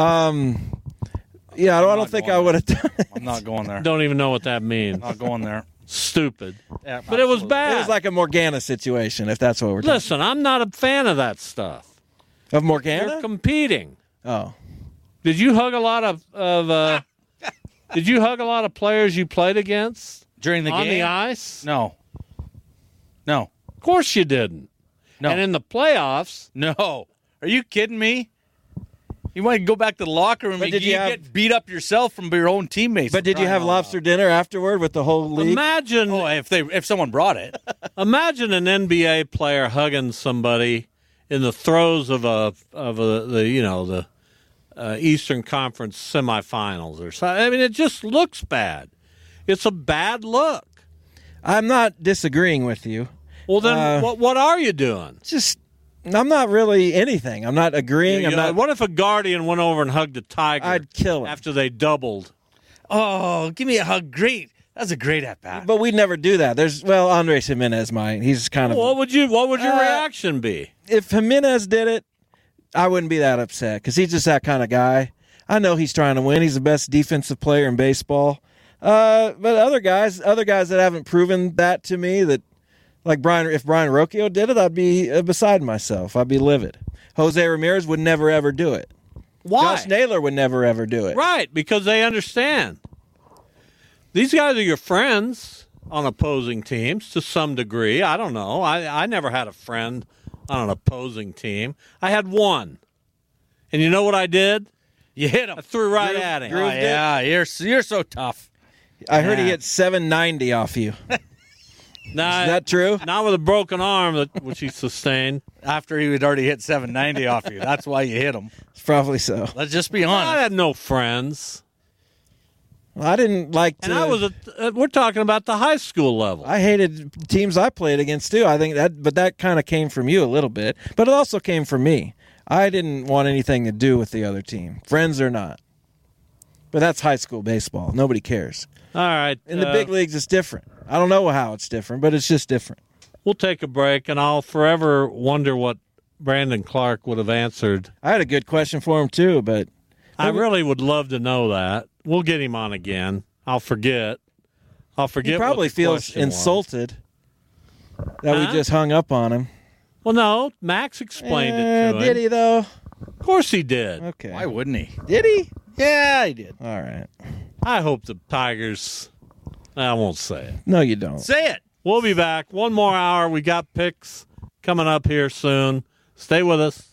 Yeah, I don't think I would have done it. I'm not going there. Don't even know what that means. Not going there. Stupid. Yeah, but it was bad. It was like a Morgana situation, if that's what we're talking Listen, I'm not a fan of that stuff. Of Morgana? You're competing. Oh. Did you hug a lot of Did you hug a lot of players you played against during the on game? the ice? No. Of course you didn't. No. And in the playoffs? No. Are you kidding me? You might go back to the locker room and you get beat up yourself from your own teammates. But did you have lobster dinner afterward with the whole league? Imagine if someone brought it. Imagine an NBA player hugging somebody in the throes of the Eastern Conference semifinals or something. I mean, it just looks bad. It's a bad look. I'm not disagreeing with you. Well, then what are you doing? I'm not really anything. I'm not agreeing. What if a Guardian went over and hugged a Tiger? I'd kill him. After they doubled. Oh, give me a hug. Great. That's a great at-bat. But we'd never do that. Andres Jimenez might. He's kind of... What would your reaction be? If Jimenez did it, I wouldn't be that upset because he's just that kind of guy. I know he's trying to win. He's the best defensive player in baseball. But other guys that haven't proven that to me, that like if Brian Rocchio did it, I'd be beside myself. I'd be livid. Jose Ramirez would never, ever do it. Why? Josh Naylor would never, ever do it. Right, because they understand. These guys are your friends on opposing teams to some degree. I don't know. I never had a friend on an opposing team. I had one. And you know what I did? You hit him. I threw right at him. Oh, yeah, you're so tough. I heard he hit 790 off you. Is that true? Not with a broken arm, which he sustained. After he had already hit 790 off you. That's why you hit him. It's probably so. Let's just be honest. I had no friends. Well, I didn't like to... And I was we're talking about the high school level. I hated teams I played against, too. I think that kind of came from you a little bit. But it also came from me. I didn't want anything to do with the other team, friends or not. But that's high school baseball. Nobody cares. All right. In the big leagues, it's different. I don't know how it's different, but it's just different. We'll take a break, and I'll forever wonder what Brandon Clark would have answered. I had a good question for him, too, but... I really would love to know that. We'll get him on again. I'll forget. He probably feels insulted that we just hung up on him. Well, no. Max explained it to him. Did he, though? Of course he did. Okay. Why wouldn't he? Did he? Yeah, he did. All right. I hope the Tigers... I won't say it. No, you don't. Say it. We'll be back. One more hour. We got picks coming up here soon. Stay with us.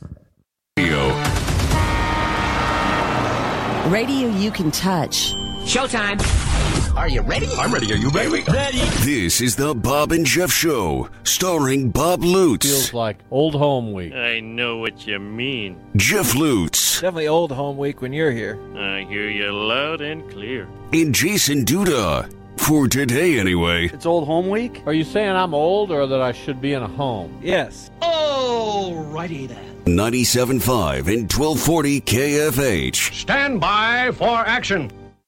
Radio you can touch. Showtime. Are you ready? I'm ready. Are you ready? Ready. This is the Bob and Jeff Show, starring Bob Lutz. Feels like old home week. I know what you mean. Jeff Lutz. Definitely old home week when you're here. I hear you loud and clear. And Jason Duda. For today, anyway. It's old home week? Are you saying I'm old or that I should be in a home? Yes. Alrighty then. 97.5 and 1240 KFH. Stand by for action.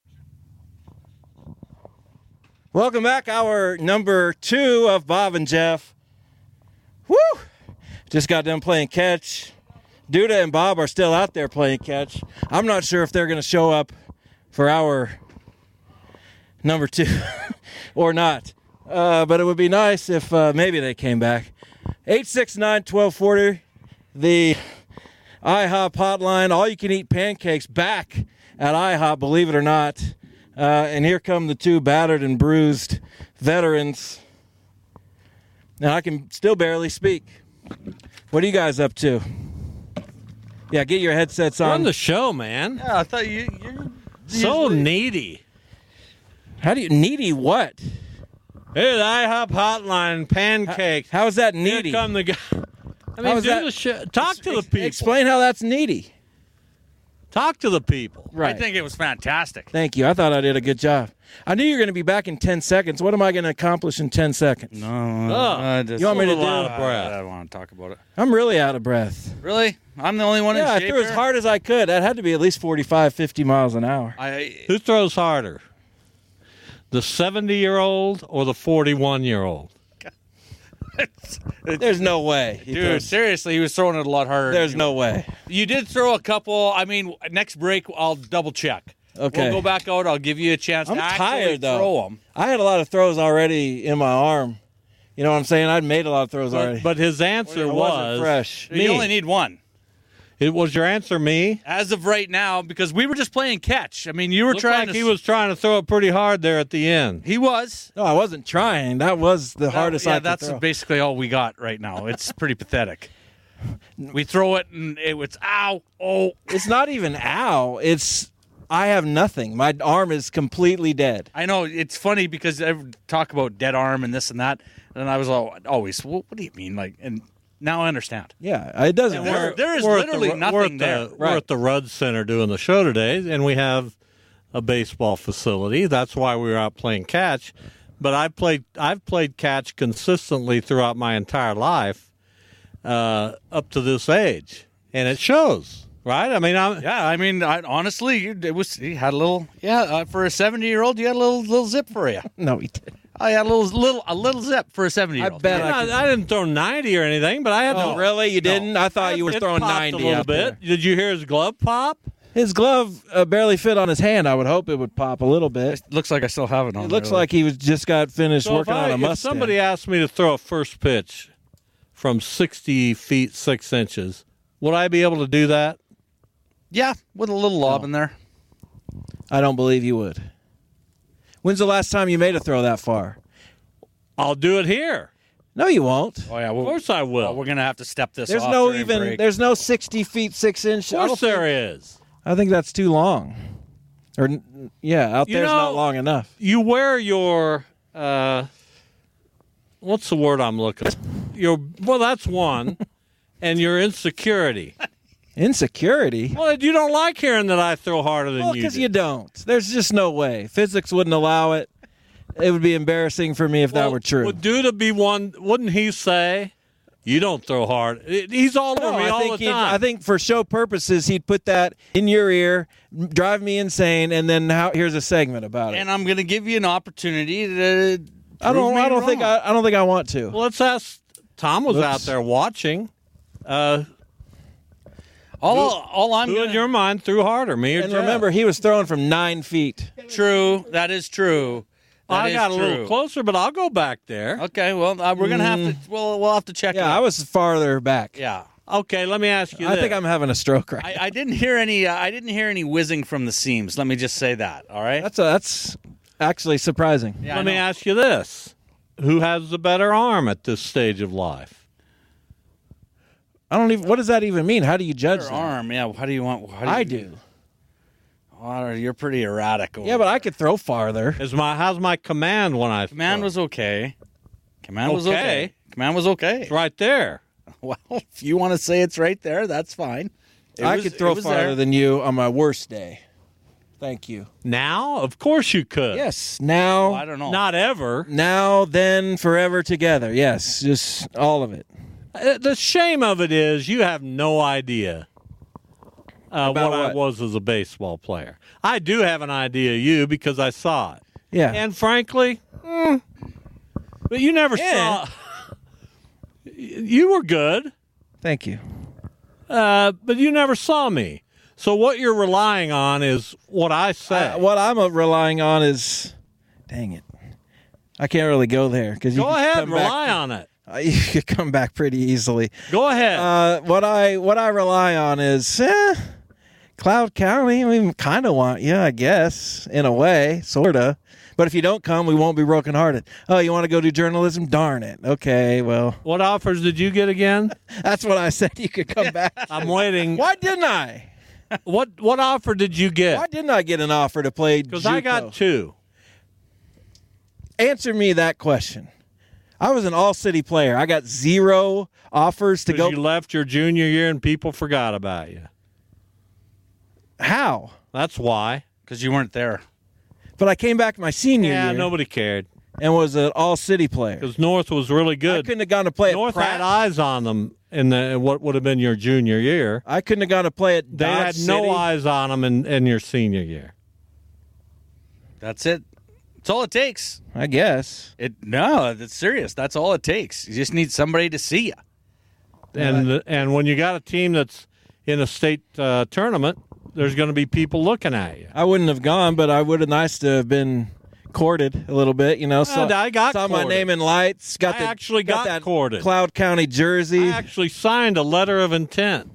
Welcome back. Hour number 2 of Bob and Jeff. Woo! Just got done playing catch. Duda and Bob are still out there playing catch. I'm not sure if they're going to show up for hour number 2 or not. But it would be nice if maybe they came back. 869-1240, the IHOP hotline. All you can eat pancakes back at IHOP, believe it or not. And here come the two battered and bruised veterans. And I can still barely speak. What are you guys up to? Yeah, get your headsets Run on. the show, man. Yeah, I thought you're So needy. How do you needy what? Hey, the IHOP hotline, pancakes. How is that Here needy? come the guy. I How mean, is do that- the show. Talk to the people. Explain how that's needy. Talk to the people. Right. I think it was fantastic. Thank you. I thought I did a good job. I knew you were going to be back in 10 seconds. What am I going to accomplish in 10 seconds? No, You want me to a little do? out of breath. I don't want to talk about it. I'm really out of breath. Really? I'm the only one Yeah, in I shape threw as here? hard as I could. That had to be at least 45, 50 miles an hour. Who throws harder? The 70-year-old or the 41-year-old? There's no way. Dude, seriously, he was throwing it a lot harder. There's no way. You did throw a couple. I mean, next break, I'll double check. Okay. We'll go back out. I'll give you a chance I'm to actually tired, though. throw them. I had a lot of throws already in my arm. You know what I'm saying? I'd made a lot of throws already. But his answer It wasn't was fresh. me. You only need one. It was your answer, me. As of right now, because we were just playing catch. I mean, you were Looked trying like to. he was trying to throw it pretty hard there at the end. He was. No, I wasn't trying. That was the hardest I could that's throw. basically all we got right now. It's pretty pathetic. We throw it and it was ow, oh. It's not even ow. It's I have nothing. My arm is completely dead. I know it's funny because I talk about dead arm and this and that, and I was always, well, what do you mean, like? And now I understand. Yeah, it doesn't work. There is We're at literally the- nothing we're at there. the- We're at the Rudd Center doing the show today, and we have a baseball facility. That's why we were out playing catch. But I've played catch consistently throughout my entire life, up to this age, and it shows. Right? I mean, honestly, he had a little, for a 70-year-old, you had a little zip for you. No, he didn't. I had a little zip for a 70-year-old. I bet I didn't throw 90 or anything, but I had Oh, to. really? You didn't? I thought you were It throwing popped 90 a little out bit. there. Did you hear his glove pop? His glove barely fit on his hand. I would hope it would pop a little bit. It looks like I still have it on. It looks like he was just got finished So working on a if Mustang. somebody asked me to throw a first pitch from 60 feet 6 inches, would I be able to do that? Yeah, with a little lob in there. I don't believe you would. When's the last time you made a throw that far? I'll do it here. No, you won't. Oh yeah, Of course I will. Well, we're gonna have to step this. There's off no during even. break. There's no 60 feet 6 inches. Of course there is. I think that's too long. Or yeah, out You there's know- not long enough. You wear your what's the word I'm looking for? Well, that's one. And your insecurity. Insecurity? Well, you don't like hearing that I throw harder than Well, you because do. you don't. There's just no way. Physics wouldn't allow it. It would be embarrassing for me if that were true. Would Duda be one? Wouldn't he say, "You don't throw hard"? He's all over No, me all the time. I think for show purposes, he'd put that in your ear, drive me insane, and then here's a segment about it. And I'm gonna give you an opportunity to. I don't think I want to. Well, let's ask. Tom was Oops. out there watching. All I'm Who gonna, in your mind threw harder, me or And Jeff? remember, he was throwing from 9 feet. True. That is true. That I is got a little true. closer, but I'll go back there. Okay. Well, we're gonna have to. We'll have to check. it Yeah, I out. was farther back. Yeah. Okay, let me ask you I this. think I'm having a stroke right now. I didn't hear any. I didn't hear any whizzing from the seams. Let me just say that. All right. That's actually surprising. Yeah, I Let me know. ask you this: Who has the better arm at this stage of life? I don't even. What does that even mean? How do you judge Your that? arm. Yeah. How do you want? I do. Oh, you're pretty erratic. Yeah, but I could throw farther. How's my command when I Command throw? was okay. Command was Okay. okay. Command was okay. It's right there. Well, if you want to say it's right there, that's fine. I could throw farther than you on my worst day. Thank you. Now, of course you could. Yes. Now. I don't know. Not ever. Now, then, forever together. Yes. Just all of it. The shame of it is you have no idea what I what? was as a baseball player. I do have an idea of you because I saw it. Yeah. And frankly, but you never Yeah. saw. You were good, Thank you. but you never saw me. So what you're relying on is what I say. What I'm relying on is, dang it, I can't really go there because Go ahead, rely on it. You could come back pretty easily. Go ahead. What I rely on is Cloud County, we kind of want you, I guess, in a way, sort of. But if you don't come, we won't be brokenhearted. Oh, you want to go do journalism? Darn it. Okay, well. What offers did you get again? That's what I said. You could come back. I'm waiting. Why didn't I? What offer did you get? Why didn't I get an offer to play Because I got 2. Answer me that question. I was an all-city player. I got 0 offers to go. You left your junior year and people forgot about you. How? That's why. Because you weren't there. But I came back my senior year. Yeah, nobody cared. And was an all-city player. Because North was really good. I couldn't have gone to play North at Pratt. had eyes on them in what would have been your junior year. I couldn't have gone to play at They Dodge had City. no eyes on them in your senior year. That's it. That's all it takes. I guess. No, that's serious. That's all it takes. You just need somebody to see you. And when you got a team that's in a state tournament, there's going to be people looking at you. I wouldn't have gone, but I would have nice to have been courted a little bit, you know. And I got saw my courted. name in lights. I actually got that courted. Cloud County jersey. I actually signed a letter of intent.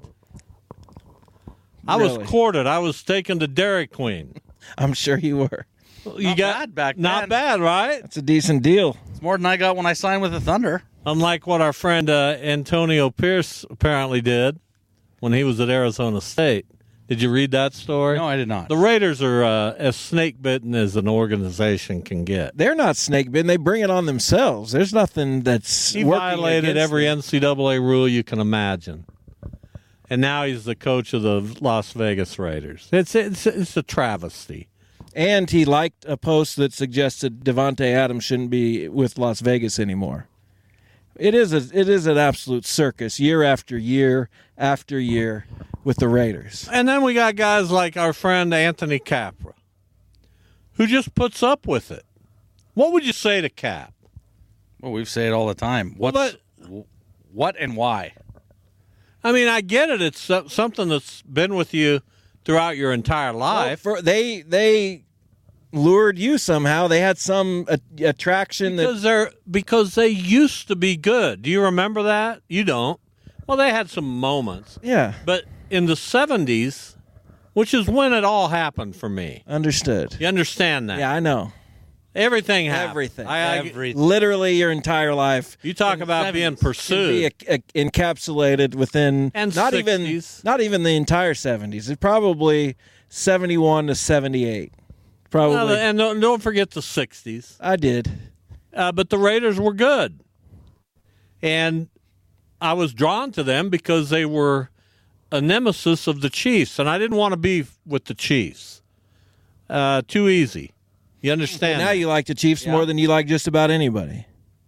I was Really? courted. I was taken to Dairy Queen. I'm sure you were. You bad back not then. bad, right? That's a decent deal. It's more than I got when I signed with the Thunder. Unlike what our friend Antonio Pierce apparently did when he was at Arizona State. Did you read that story? No, I did not. The Raiders are as snake-bitten as an organization can get. They're not snake bitten. They bring it on themselves. There's nothing that's He working violated against every them. NCAA rule you can imagine. And now he's the coach of the Las Vegas Raiders. It's a travesty. And he liked a post that suggested Devontae Adams shouldn't be with Las Vegas anymore. It is an absolute circus year after year after year with the Raiders. And then we got guys like our friend Anthony Capra, who just puts up with it. What would you say to Cap? Well, we say it all the time. What and why? I mean, I get it. It's something that's been with you throughout your entire life. Well, they lured you somehow. They had some attraction because they used to be good. Do you remember that? You don't. Well, they had some moments. Yeah. But in the 70s, which is when it all happened for me. Understood. You understand that? Yeah, I know. Everything happened. Everything. Literally your entire life. You talk about being pursued. Can be encapsulated within And not 60s. even the entire 70s. It's probably 71 to 78. Probably. Well, and don't forget the 60s. I did. But the Raiders were good. And I was drawn to them because they were a nemesis of the Chiefs, and I didn't want to be with the Chiefs. Too easy. You understand? Now you like the Chiefs more than you like just about anybody.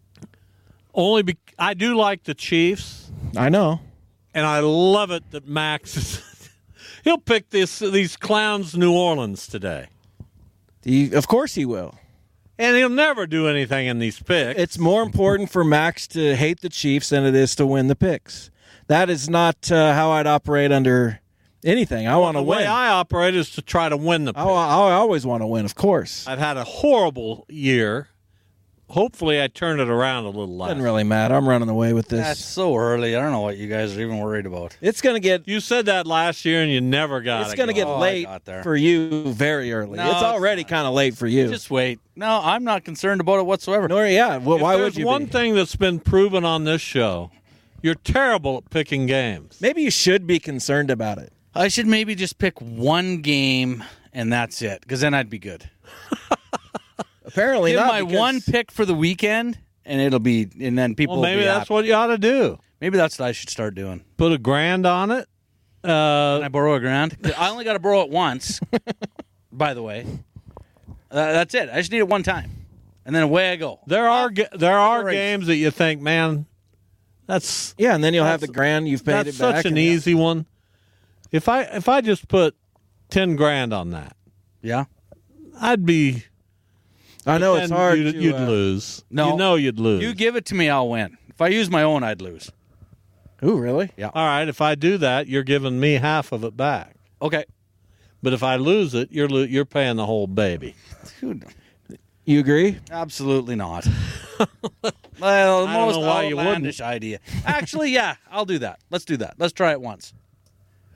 I do like the Chiefs. I know. And I love it that Max is he'll pick these clowns New Orleans today. Of course he will. And he'll never do anything in these picks. It's more important for Max to hate the Chiefs than it is to win the picks. That is not how I'd operate under anything. I want to win. The way I operate is to try to win the picks. I always want to win, of course. I've had a horrible year. Hopefully I turn it around a little less. Doesn't really matter. I'm running away with this. That's so early. I don't know what you guys are even worried about. It's going to get... You said that last year and you never got it. It's going to get late for you very early. No, it's already kind of late for you. Just wait. No, I'm not concerned about it whatsoever. Why would you one be? thing that's been proven on this show, you're terrible at picking games. Maybe you should be concerned about it. I should maybe just pick one game and that's it, because then I'd be good. Apparently Give not. my one pick for the weekend, and then people. Well, maybe will be that's happy. what you ought to do. Maybe that's what I should start doing. Put $1,000 on it. Can I borrow $1,000? I only got to borrow it once. By the way, that's it. I just need it one time, and then away I go. There are games that you think, man, that's and then you'll have the $1,000 you've paid that's it back. such an easy one. If I just put $10,000 on that, I'd be. I know it's hard. You'd lose. No, you know you'd lose. You give it to me, I'll win. If I use my own, I'd lose. Ooh, really? Yeah. All right. If I do that, you're giving me half of it back. Okay. But if I lose it, you're paying the whole baby. Dude. You agree? Absolutely not. Well, I don't most know why you outlandish idea. Actually, yeah, I'll do that. Let's do that. Let's try it once.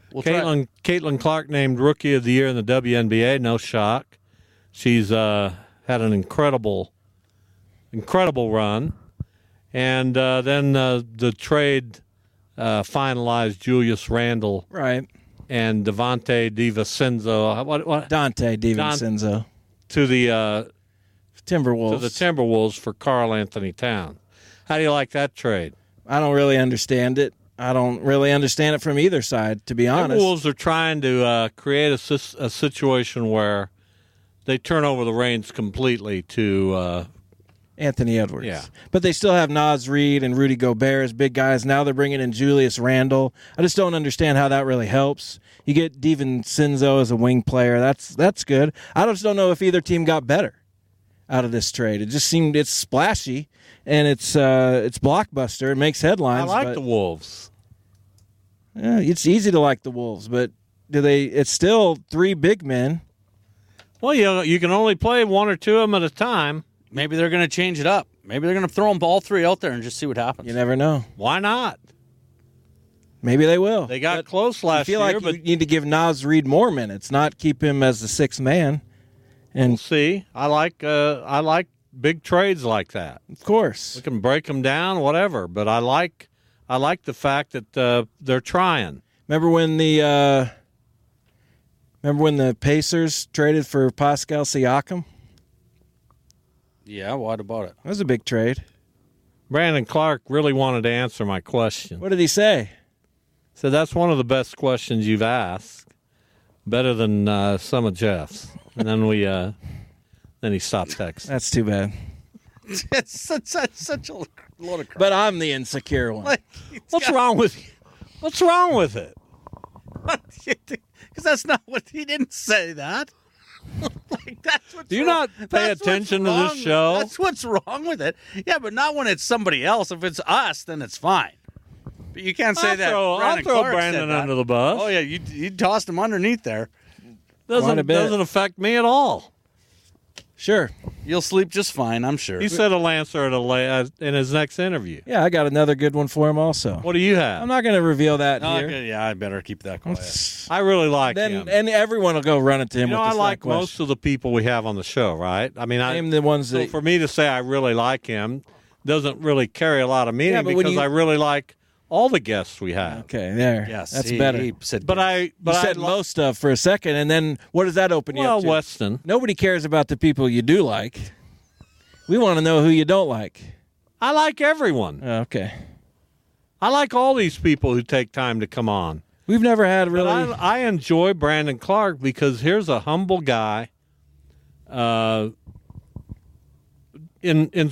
Caitlin Clark named Rookie of the Year in the WNBA. No shock. She's had an incredible run. And then the trade finalized Julius Randle. Right. And Devontae DiVincenzo. Dante DiVincenzo. To the Timberwolves. To the Timberwolves for Karl Anthony Towns. How do you like that trade? I don't really understand it. I don't really understand it from either side, to be honest. Timberwolves are trying to create a situation where they turn over the reins completely to Anthony Edwards. Yeah. But they still have Naz Reid and Rudy Gobert as big guys. Now they're bringing in Julius Randle. I just don't understand how that really helps. You get DiVincenzo as a wing player. That's good. I just don't know if either team got better out of this trade. It just seemed it's splashy and it's blockbuster. It makes headlines. I like the Wolves. Yeah, it's easy to like the Wolves, but it's still three big men. Well, you can only play one or two of them at a time. Maybe they're going to change it up. Maybe they're going to throw them all three out there and just see what happens. You never know. Why not? Maybe they will. They got close last year. I feel like you need to give Naz Reid more minutes, not keep him as the sixth man. And we'll see. I like big trades like that. Of course. We can break them down, whatever. But I like the fact that they're trying. Remember when the Pacers traded for Pascal Siakam? Yeah, what about it? That was a big trade. Brandon Clark really wanted to answer my question. What did he say? So that's one of the best questions you've asked. Better than some of Jeff's. And then then he stopped texting. That's too bad. It's such a load of crap. But I'm the insecure one. What's wrong with you? What's wrong with it? Because that's not what he didn't say that. That's what's Do you wrong. not pay attention to this show? That's what's wrong with it. Yeah, but not when it's somebody else. If it's us, then it's fine. But you can't say that. I'll throw Brandon under the bus. Oh yeah, you tossed him underneath there. Doesn't affect me at all. Sure. You'll sleep just fine, I'm sure. He said he'll answer it in his next interview. Yeah, I got another good one for him also. What do you have? I'm not going to reveal that here. Okay, yeah, I better keep that quiet. I really like him. And everyone will go run it to him. I like most of the people we have on the show, right? I mean, I'm the ones that. So for me to say I really like him doesn't really carry a lot of meaning because I really like all the guests we have. Okay, there. Yes, that's better. He said but yes. You said most of for a second, and then what does that open you up to? Well, Weston. Nobody cares about the people you do like. We want to know who you don't like. I like everyone. Okay. I like all these people who take time to come on. We've never had really. I enjoy Brandon Clark because here's a humble guy. In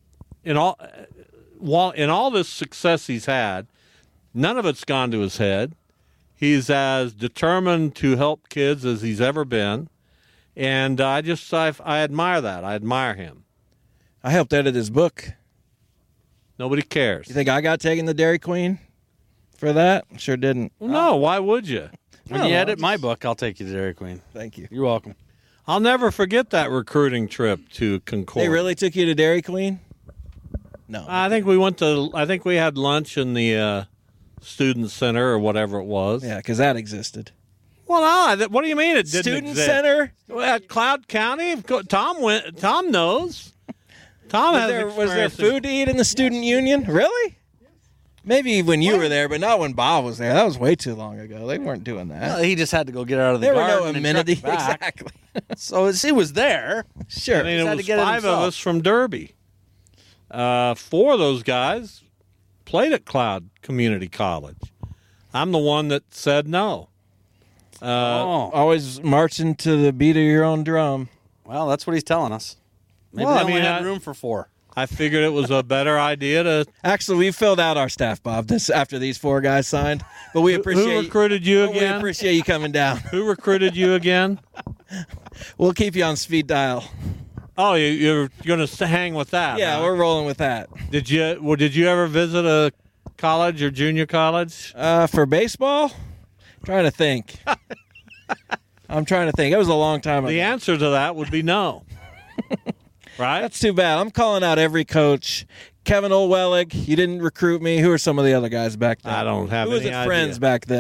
all this success he's had, none of it's gone to his head. He's as determined to help kids as he's ever been, and I admire that. I admire him. I helped edit his book. Nobody cares. You think I got taken the Dairy Queen for that? Sure didn't. Well, no, why would you? When you edit my book, I'll take you to Dairy Queen. Thank you. You're welcome. I'll never forget that recruiting trip to Concord. They really took you to Dairy Queen? No. I think we had lunch in the student center or whatever it was. Yeah, because that existed. Well, no. What do you mean it didn't Student exist? center? Well, at Cloud County? Tom went. Tom knows. Tom was there food to eat in the student union? Really? Maybe when you were there, but not when Bob was there. That was way too long ago. They weren't doing that. Well, he just had to go get out of the there garden. There were no amenities. Exactly. So he was there. Sure. I mean, it was 5 of us from Derby. 4 of those guys played at Cloud Community College. I'm the one that said no. Always marching to the beat of your own drum. Well, that's what he's telling us. Maybe Well, they I only mean, had room for 4. I figured it was a better idea to. Actually, we filled out our staff, Bob, after these 4 guys signed. But we appreciate Who recruited you again? We appreciate you coming down. Who recruited you again? We'll keep you on speed dial. Oh, you're going to hang with that? Yeah, huh? we're rolling with that. Did you ever visit a college or junior college? For baseball? Trying to think. I'm trying to think. It was a long time ago. The answer to that would be no. Right? That's too bad. I'm calling out every coach. Kevin Olwellig, you didn't recruit me. Who are some of the other guys back then? I don't have Who was any at idea. Friends back then?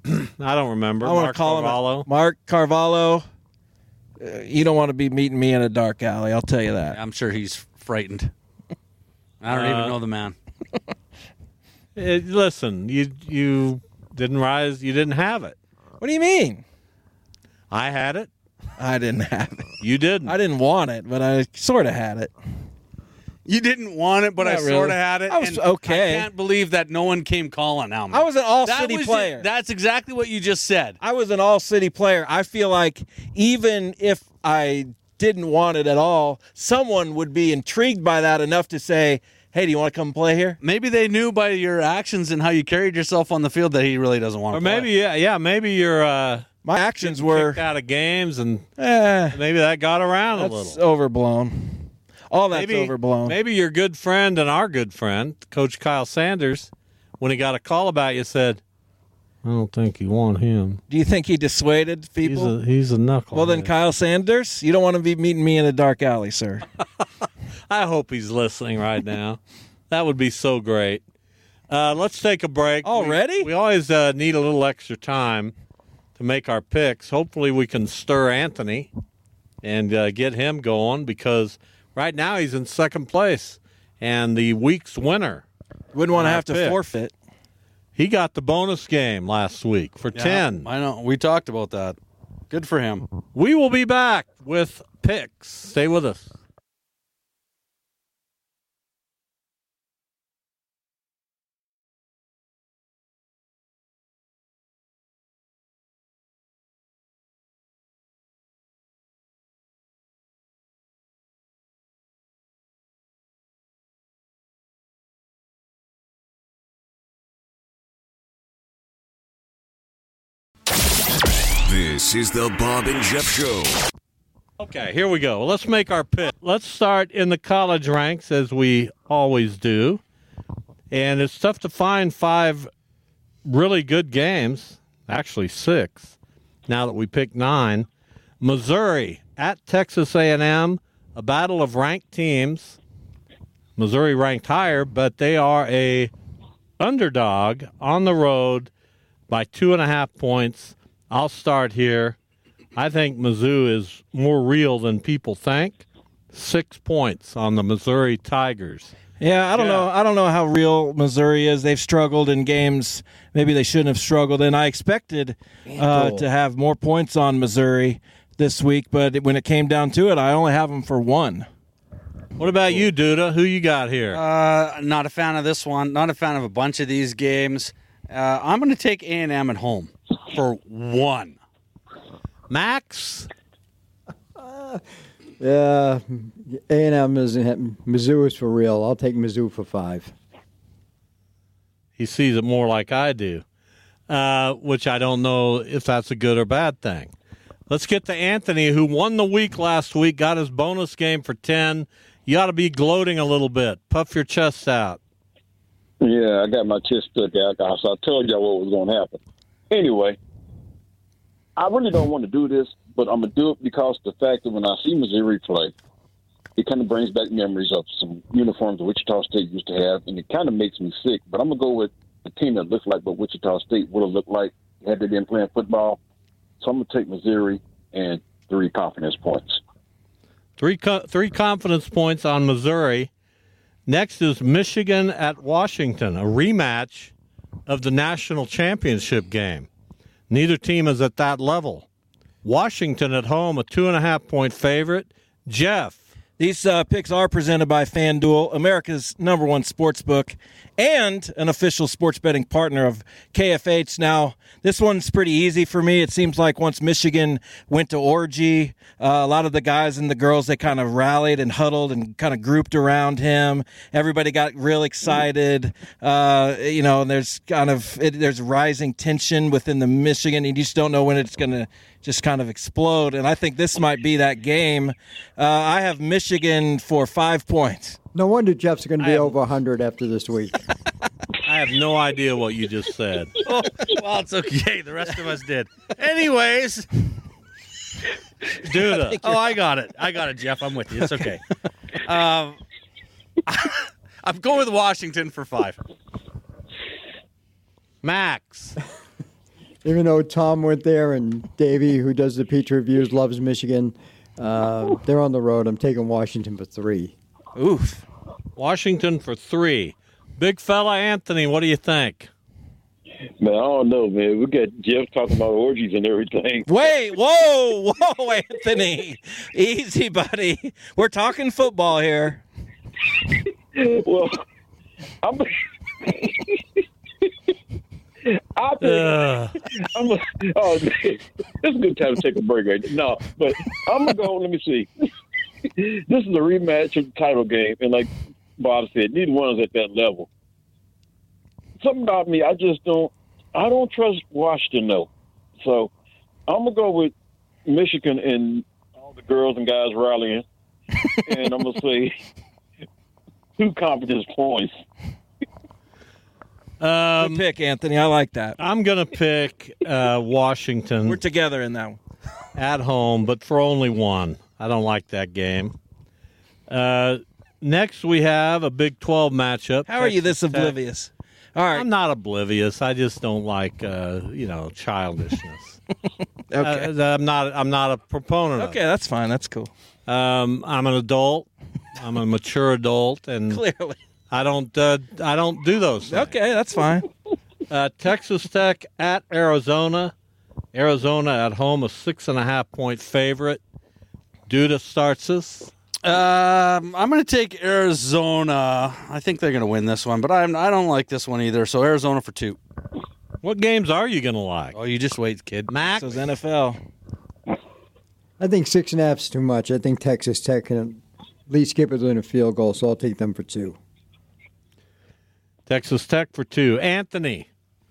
I don't remember. I want Mark to call Carvalho. him Mark Carvalho. You don't want to be meeting me in a dark alley, I'll tell you that. I'm sure he's frightened. I don't even know the man. Listen, you didn't rise. You didn't have it. What do you mean? I had it. I didn't have it. You didn't. I didn't want it, but I sort of had it. You didn't want it, but Not I sort really. of had it. I was and okay. I can't believe that no one came calling out. I was an all-city player. That's exactly what you just said. I was an all-city player. I feel like even if I didn't want it at all, someone would be intrigued by that enough to say, hey, do you want to come play here? Maybe they knew by your actions and how you carried yourself on the field that he really doesn't want to play. Or maybe, maybe you're my actions were kicked out of games, and maybe that got around a that's little. Overblown. All that's overblown. Maybe your good friend and our good friend, Coach Kyle Sanders, when he got a call about you, said, I don't think you want him. Do you think he dissuaded people? He's a knucklehead. Well, then, Kyle Sanders, you don't want to be meeting me in a dark alley, sir. I hope he's listening right now. That would be so great. Let's take a break. Already? We always need a little extra time to make our picks. Hopefully we can stir Anthony and get him going, because right now he's in second place and the week's winner. Wouldn't want to have to forfeit. He got the bonus game last week for 10. I know. We talked about that. Good for him. We will be back with picks. Stay with us. This is the Bob and Jeff Show. Okay, here we go. Let's make our pick. Let's start in the college ranks, as we always do. And it's tough to find 5 really good games, actually 6, now that we picked 9. Missouri at Texas A&M, a battle of ranked teams. Missouri ranked higher, but they are a underdog on the road by 2.5 points. I'll start here. I think Mizzou is more real than people think. 6 points on the Missouri Tigers. Yeah, I don't know. I don't know how real Missouri is. They've struggled in games maybe they shouldn't have struggled in. I expected to have more points on Missouri this week, but when it came down to it, I only have them for 1. What about you, Duda? Who you got here? Not a fan of this one. Not a fan of a bunch of these games. I'm going to take A&M at home for 1. Max? Yeah, A&M isn't. Mizzou is for real. I'll take Mizzou for 5. He sees it more like I do, which I don't know if that's a good or bad thing. Let's get to Anthony, who won the week last week, got his bonus game for 10. You ought to be gloating a little bit. Puff your chest out. Yeah, I got my chest stuck out, so I told y'all what was going to happen. Anyway, I really don't want to do this, but I'm going to do it because the fact that when I see Missouri play, it kind of brings back memories of some uniforms that Wichita State used to have, and it kind of makes me sick. But I'm going to go with a team that looks like what Wichita State would have looked like had they been playing football. So I'm going to take Missouri and 3 confidence points. 3 confidence points on Missouri. Next is Michigan at Washington, a rematch of the national championship game. Neither team is at that level. Washington at home, a 2.5-point favorite. Jeff. These picks are presented by FanDuel, America's #1 sports book, and an official sports betting partner of KFH. Now, this one's pretty easy for me. It seems like once Michigan went to orgy, a lot of the guys and the girls, they kind of rallied and huddled and kind of grouped around him. Everybody got real excited. And there's there's rising tension within the Michigan. You just don't know when it's going to just kind of explode. And I think this might be that game. I have Michigan for 5 points. No wonder Jeff's going to be over 100 after this week. I have no idea what you just said. Well, it's okay. The rest of us did. Anyways. Duda. I got it, Jeff. I'm with you. It's okay. I'm going with Washington for 5. Max. Even though Tom went there and Davey, who does the Peach reviews, loves Michigan, they're on the road. I'm taking Washington for 3. Oof. Washington for 3. Big fella Anthony, what do you think? Man, I don't know, man. We got Jeff talking about orgies and everything. Wait, whoa, Anthony. Easy, buddy. We're talking football here. Well, oh, man, it's a good time to take a break right now. No, but I'm going to go, let me see. This is a rematch of the title game, and like Bob said, neither one is at that level. Something about me, I don't trust Washington, though. So I'm going to go with Michigan and all the girls and guys rallying, and I'm going to say 2 confidence points. Good pick, Anthony. I like that. I'm going to pick Washington. We're together in that one. At home, but for only 1. I don't like that game. Next, we have a Big 12 matchup. How are you this oblivious? All right. I'm not oblivious. I just don't like, childishness. Okay. I'm not a proponent of it. Okay, that's fine. That's cool. I'm an adult. I'm a mature adult, and clearly, I don't do those things. Okay, that's fine. Texas Tech at Arizona. Arizona at home, a 6.5-point favorite. Duda starts us. I'm going to take Arizona. I think they're going to win this one, but I don't like this one either. So Arizona for 2. What games are you going to like? Oh, you just wait, kid. Max? So NFL. I think 6.5 is too much. I think Texas Tech can at least get within a field goal, so I'll take them for 2. Texas Tech for 2. Anthony.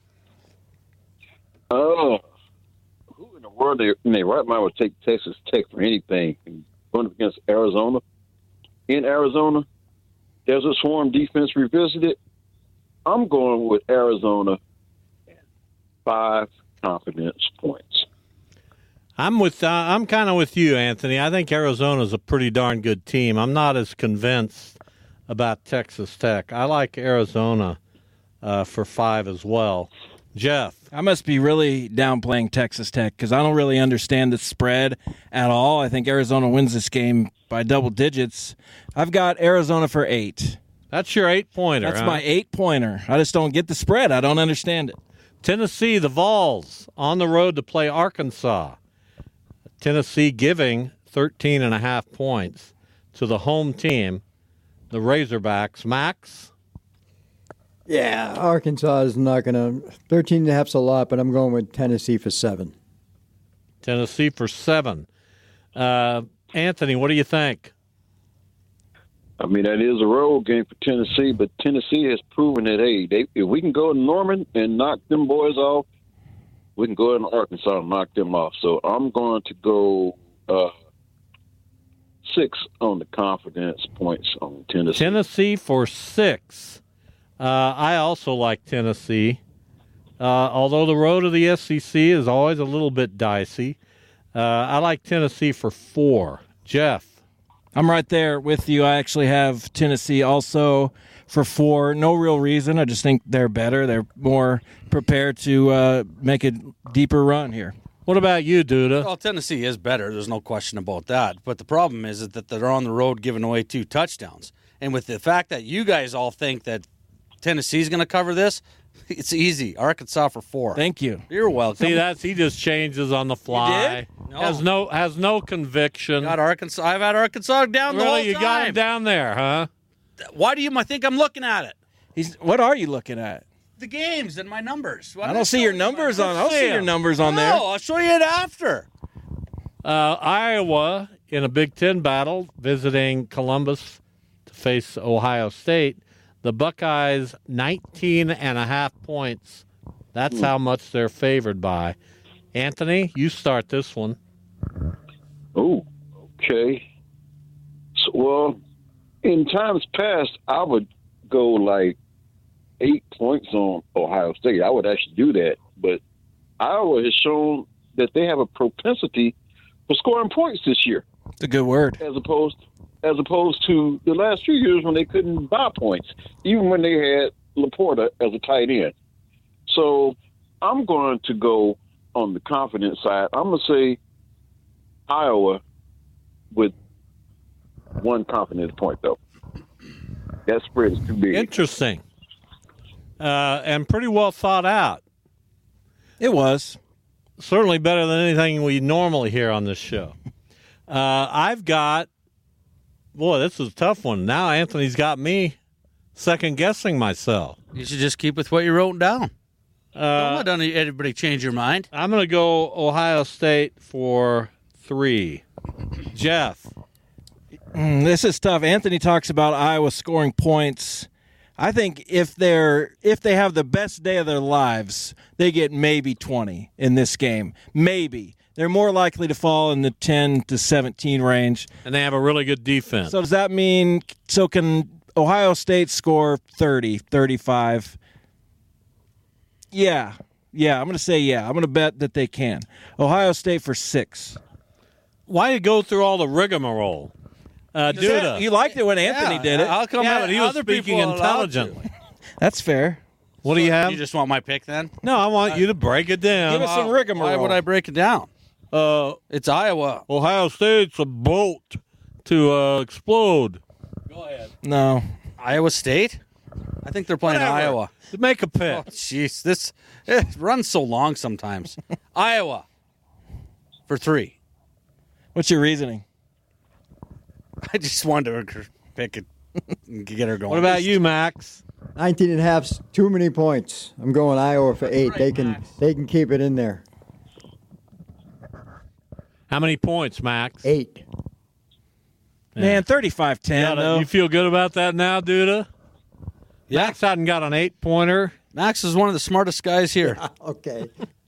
Oh, who in the world in their right mind would take Texas Tech for anything? Going up against Arizona. In Arizona, there's a swarm defense revisited. I'm going with Arizona and 5 confidence points. I'm kind of with you, Anthony. I think Arizona's a pretty darn good team. I'm not as convinced about Texas Tech. I like Arizona for 5 as well. Jeff. I must be really downplaying Texas Tech because I don't really understand the spread at all. I think Arizona wins this game by double digits. I've got Arizona for 8. That's your 8-pointer. That's my 8-pointer. I just don't get the spread. I don't understand it. Tennessee, the Vols, on the road to play Arkansas. Tennessee giving 13.5 points to the home team, the Razorbacks. Max? Yeah, Arkansas is not going to. 13.5 is a lot, but I'm going with Tennessee for 7. Tennessee for 7. Anthony, what do you think? I mean, that is a road game for Tennessee, but Tennessee has proven that, hey, if we can go to Norman and knock them boys off, we can go to Arkansas and knock them off. So I'm going to go 6 on the confidence points on Tennessee. Tennessee for 6. I also like Tennessee. Although the road to the SEC is always a little bit dicey, I like Tennessee for 4. Jeff? I'm right there with you. I actually have Tennessee also for 4. No real reason. I just think they're better. They're more prepared to make a deeper run here. What about you, Duda? Well, Tennessee is better. There's no question about that. But the problem is that they're on the road giving away 2 touchdowns. And with the fact that you guys all think that Tennessee's going to cover this, it's easy. Arkansas for 4. Thank you. You're welcome. See, he just changes on the fly. You did? No. Has no conviction. Got Arkansas. I've had Arkansas down the whole time. You got him down there, huh? Why do you think I'm looking at it? What are you looking at? The games and my numbers. I don't see your numbers on. I don't see your numbers on there. No, I'll show you it after. Iowa in a Big Ten battle, visiting Columbus to face Ohio State. The Buckeyes, 19.5 points. That's how much they're favored by. Anthony, you start this one. Oh, okay. So, well, in times past, I would go like 8 points on Ohio State. I would actually do that. But Iowa has shown that they have a propensity for scoring points this year. It's a good word. As opposed to the last few years when they couldn't buy points, even when they had Laporta as a tight end. So I'm going to go on the confidence side. I'm going to say Iowa with 1 confidence point, though. That spread is too big. Interesting. And pretty well thought out. It was. Certainly better than anything we normally hear on this show. I've got, boy, this is a tough one. Now Anthony's got me second-guessing myself. You should just keep with what you wrote down. Don't let anybody change your mind. I'm going to go Ohio State for 3. Jeff. This is tough. Anthony talks about Iowa scoring points. I think if they have the best day of their lives, they get maybe 20 in this game. Maybe. They're more likely to fall in the 10 to 17 range. And they have a really good defense. So does that mean, can Ohio State score 30, 35? Yeah, I'm going to say yeah. I'm going to bet that they can. Ohio State for 6. Why you go through all the rigmarole? Duda. You liked it when Anthony did it. I'll come out, but he was speaking intelligently. That's fair. What do you have? You just want my pick then? No, I want you to break it down. Give us some rigmarole. Why would I break it down? It's Iowa. Ohio State's a boat to explode. Go ahead. No. Iowa State? I think they're playing Whatever. Iowa. Make a pick. Oh, jeez. It runs so long sometimes. Iowa for 3. What's your reasoning? I just wanted to pick it and get her going. What about you, Max? 19.5's too many points. I'm going Iowa for 8. They can keep it in there. How many points, Max? 8. Man, 35-10, though. You feel good about that now, Duda? Yeah. Max hadn't got an 8-pointer. Max is one of the smartest guys here. Okay.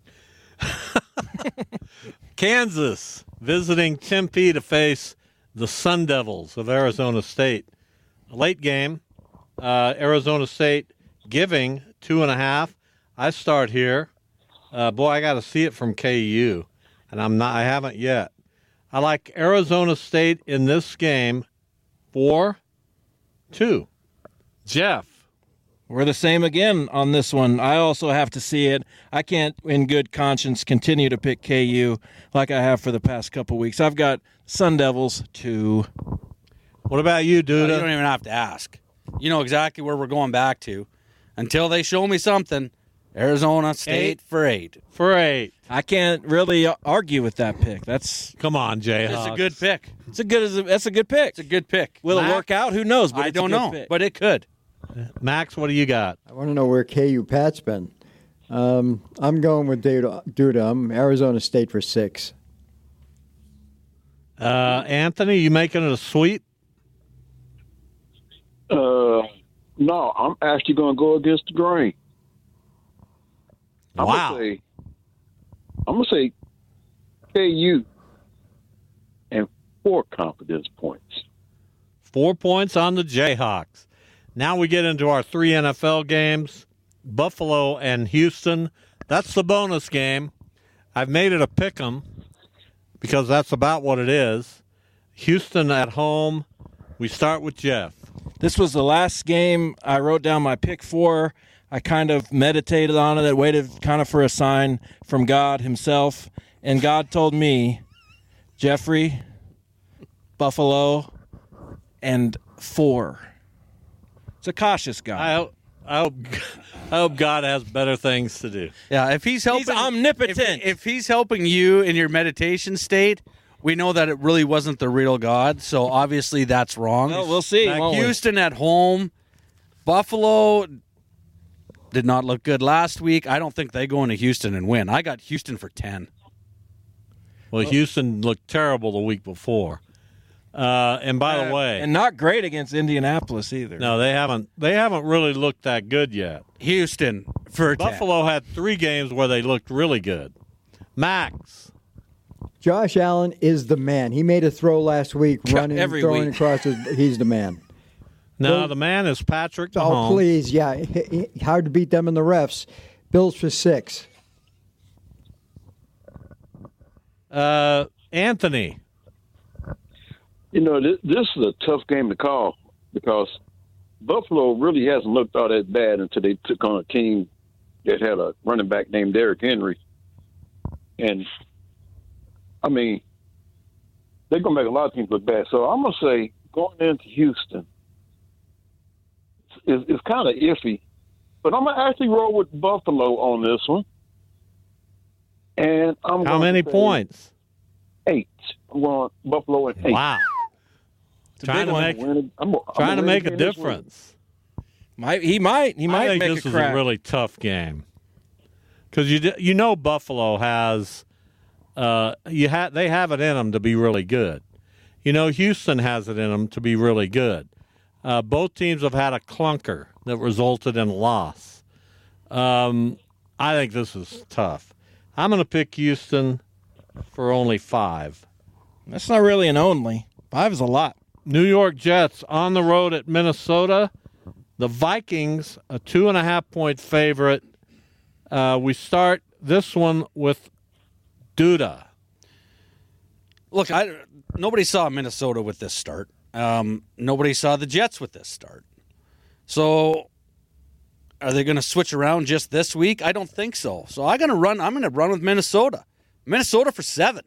Kansas visiting Tempe to face the Sun Devils of Arizona State. A late game. Arizona State giving 2.5. I start here. Boy, I got to see it from KU, and I haven't yet. I like Arizona State in this game for 2. Jeff. We're the same again on this one. I also have to see it. I can't, in good conscience, continue to pick KU like I have for the past couple weeks. I've got Sun Devils 2. What about you, Duda? You don't even have to ask. You know exactly where we're going back to. Until they show me something, Arizona State 8. for 8. For 8. I can't really argue with that pick. Come on, Jay. It's a good pick. That's a good pick. It's a good pick. Will it work out? Who knows? But I don't know, but it could. Max, what do you got? I want to know where KU Pat's been. I'm going with Duda. I'm Arizona State for 6. Anthony, you making it a sweep? No, I'm actually going to go against the grain. Wow. I'm going to say KU and 4 confidence points. 4 points on the Jayhawks. Now we get into our 3 NFL games, Buffalo and Houston. That's the bonus game. I've made it a pick 'em because that's about what it is. Houston at home. We start with Jeff. This was the last game I wrote down my pick for. I kind of meditated on it. I waited kind of for a sign from God himself. And God told me, Jeffrey, Buffalo, and 4. It's a cautious guy. I hope God has better things to do. Yeah, if he's helping, He's omnipotent. If he's helping you in your meditation state, we know that it really wasn't the real God. So obviously that's wrong. Well, we'll see. Houston at home, Buffalo did not look good last week. I don't think they go into Houston and win. I got Houston for 10. Well, Houston looked terrible the week before. And by the way, and not great against Indianapolis either. No, they haven't really looked that good yet. Houston for 10. Buffalo had 3 games where they looked really good. Max. Josh Allen is the man. He made a throw last week, running, throwing across. He's the man. No, the man is Patrick Mahomes. Oh, please, yeah. Hard to beat them in the refs. Bills for 6. Anthony. You know, this is a tough game to call because Buffalo really hasn't looked all that bad until they took on a team that had a running back named Derrick Henry. And, I mean, they're going to make a lot of teams look bad. So I'm going to say going into Houston is kind of iffy. But I'm going to actually roll with Buffalo on this one. And How many points? 8. I'm going Buffalo at 8. Wow. Trying to make a difference. He might I think make this a is crack. a really tough game because Buffalo has they have it in them to be really good. Houston has it in them to be really good. Both teams have had a clunker that resulted in a loss. I think this is tough. I'm going to pick Houston for only 5. That's not really an only. 5 is a lot. New York Jets on the road at Minnesota. The Vikings, a 2.5-point favorite. We start this one with Duda. Look, nobody saw Minnesota with this start. Nobody saw the Jets with this start. So are they going to switch around just this week? I don't think so. So I'm going to run with Minnesota. Minnesota for 7.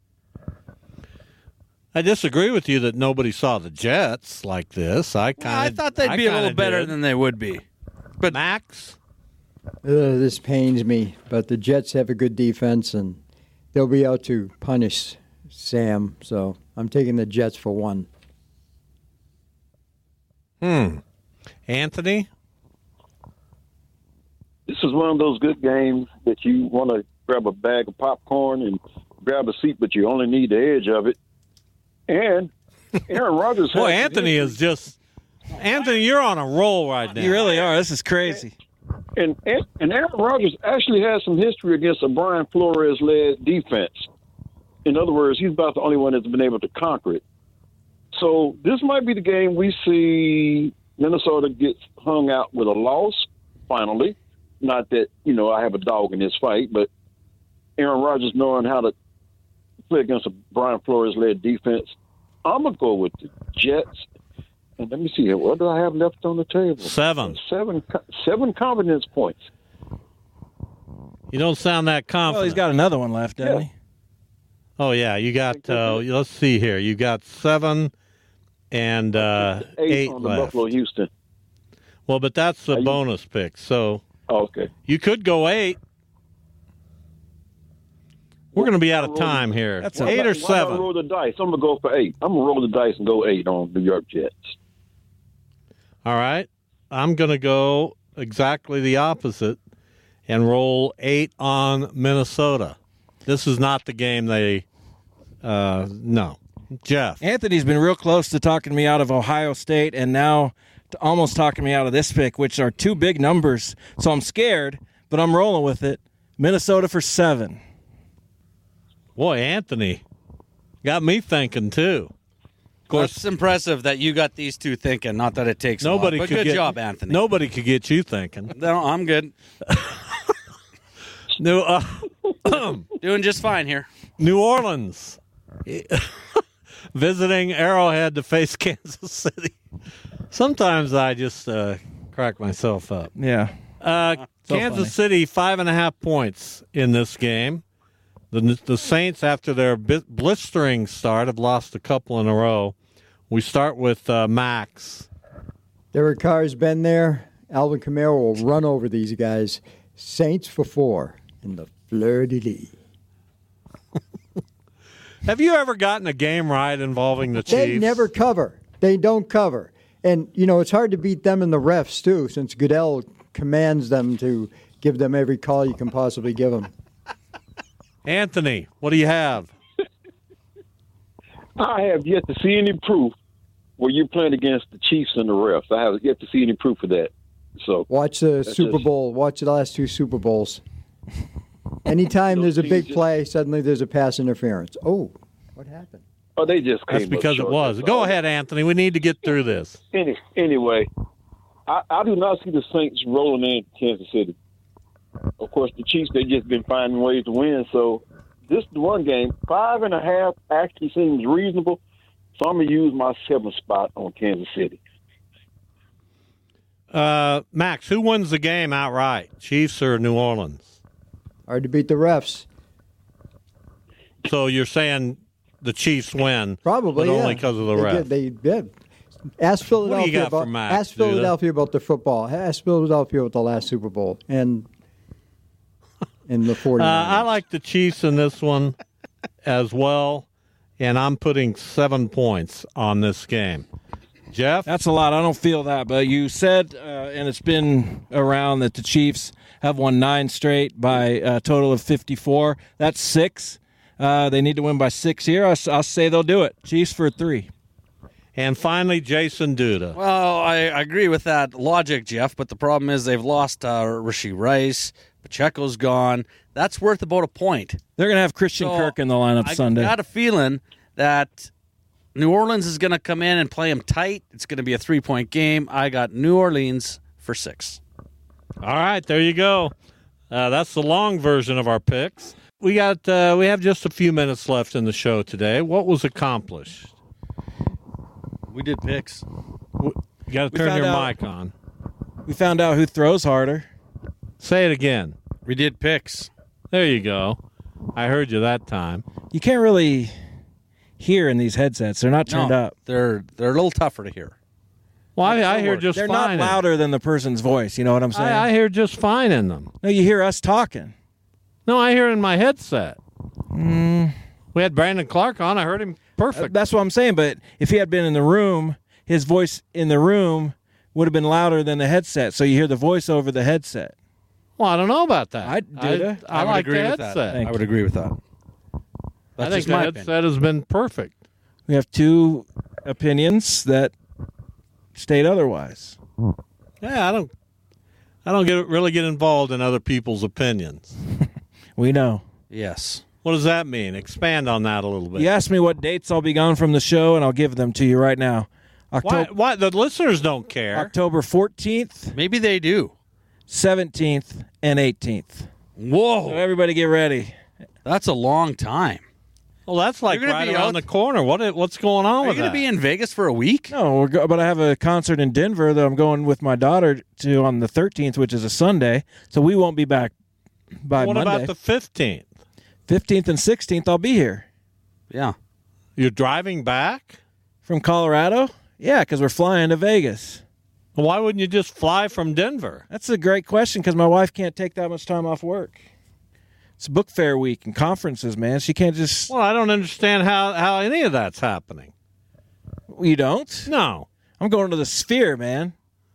I disagree with you that nobody saw the Jets like this. I thought they'd be a little better than they would be. But Max? This pains me, but the Jets have a good defense, and they'll be out to punish Sam. So I'm taking the Jets for 1. Anthony? This is one of those good games that you want to grab a bag of popcorn and grab a seat, but you only need the edge of it. And Aaron Rodgers. Boy, Anthony, you're on a roll right now. You really are. This is crazy. And Aaron Rodgers actually has some history against a Brian Flores-led defense. In other words, he's about the only one that's been able to conquer it. So this might be the game we see Minnesota gets hung out with a loss, finally. Not that, I have a dog in this fight, but Aaron Rodgers knowing how to play against a Brian Flores-led defense. I'm going to go with the Jets. And let me see here. What do I have left on the table? 7. 7 confidence points. You don't sound that confident. Well, he's got another one left, doesn't he? Oh, yeah. You got, let's see here. You got 7 and 8 on the left. Buffalo, Houston. Well, but that's the bonus pick. So okay. You could go 8. We're going to be out of time here. That's 8 or 7. I'm roll the dice. I'm going to go for 8. I'm going to roll the dice and go 8 on New York Jets. All right. I'm going to go exactly the opposite and roll 8 on Minnesota. This is not the game they no. Jeff. Anthony's been real close to talking me out of Ohio State and now to almost talking me out of this pick, which are 2 big numbers. So I'm scared, but I'm rolling with it. Minnesota for 7. Boy, Anthony got me thinking, too. Of course, it's impressive that you got these two thinking, not that it takes nobody a lot. But could good job, Anthony. Nobody could get you thinking. No, I'm good. Doing just fine here. New Orleans. Visiting Arrowhead to face Kansas City. Sometimes I just crack myself up. Yeah. Kansas City, 5.5 points in this game. The Saints, after their blistering start, have lost a couple in a row. We start with Max. Derek Carr's been there. Alvin Kamara will run over these guys. Saints for 4 in the fleur-de-lis. Have you ever gotten a game right involving the Chiefs? They never cover. They don't cover. And, it's hard to beat them and the refs, too, since Goodell commands them to give them every call you can possibly give them. Anthony, what do you have? I have yet to see any proof where you're playing against the Chiefs and the refs. I have yet to see any proof of that. So watch the Super Bowl. Watch the last 2 Super Bowls. Anytime there's a big play, suddenly there's a pass interference. Oh, what happened? Oh, they just came. That's because it was. Go ahead, Anthony. We need to get through this. Anyway, I do not see the Saints rolling in Kansas City. Of course, the Chiefs, they've just been finding ways to win. So this is the one game. 5.5 actually seems reasonable. So I'm going to use my 7th spot on Kansas City. Max, who wins the game outright, Chiefs or New Orleans? Hard to beat the refs. So you're saying the Chiefs win, Probably, but yeah. only because of the They ref. did. They did. Ask Philadelphia got for about. Mac, Ask Philadelphia about the football. Ask Philadelphia about the last Super Bowl and the 49ers. I like the Chiefs in this one as well, and I'm putting 7 points on this game. Jeff? That's a lot. I don't feel that, but you said, and it's been around, that the Chiefs have won 9 straight by a total of 54. That's 6. They need to win by 6 here. I'll say they'll do it. Chiefs for 3. And finally, Jason Duda. Well, I agree with that logic, Jeff, but the problem is they've lost Rashee Rice. Pacheco's gone. That's worth about a point. They're going to have Christian Kirk in the lineup Sunday. I got a feeling that New Orleans is going to come in and play them tight. It's going to be a 3-point game. I got New Orleans for 6. All right, there you go. That's the long version of our picks. We have just a few minutes left in the show today. What was accomplished? We did picks. You got to turn your mic on. We found out who throws harder. Say it again. We did picks. There you go. I heard you that time. You can't really hear in these headsets. They're not turned up. They're a little tougher to hear. Well, I hear just They're fine. not louder than the person's voice. You know what I'm saying? I hear just fine in them. No, you hear us talking. No, I hear in my headset. We had Brandon Clark on. I heard him perfect. That's what I'm saying. But if he had been in the room, his voice in the room would have been louder than the headset. So you hear the voice over the headset. Well, I don't know about that. I like agree the with headset. that. I would agree with that. I think the headset has been perfect. We have 2 opinions that state otherwise. Yeah, I don't really get involved in other people's opinions. We know. Yes. What does that mean? Expand on that a little bit. You asked me what dates I'll be gone from the show, and I'll give them to you right now. Why? The listeners don't care. October 14th, Maybe they do. 17th, and 18th. Whoa. So everybody get ready. That's a long time. Well, that's like You're gonna right be around out- the corner. What's going on Are you with going that? to be in Vegas for a week? No, but I have a concert in Denver that I'm going with my daughter to on the 13th, which is a Sunday. So we won't be back by What Monday. about the 15th? 15th and 16th, I'll be here. Yeah. You're driving back? From Colorado? Yeah, because we're flying to Vegas. Well, why wouldn't you just fly from Denver? That's a great question because my wife can't take that much time off work. It's book fair week and conferences, man. She can't just... Well, I don't understand how any of that's happening. You don't? No. I'm going to the Sphere, man.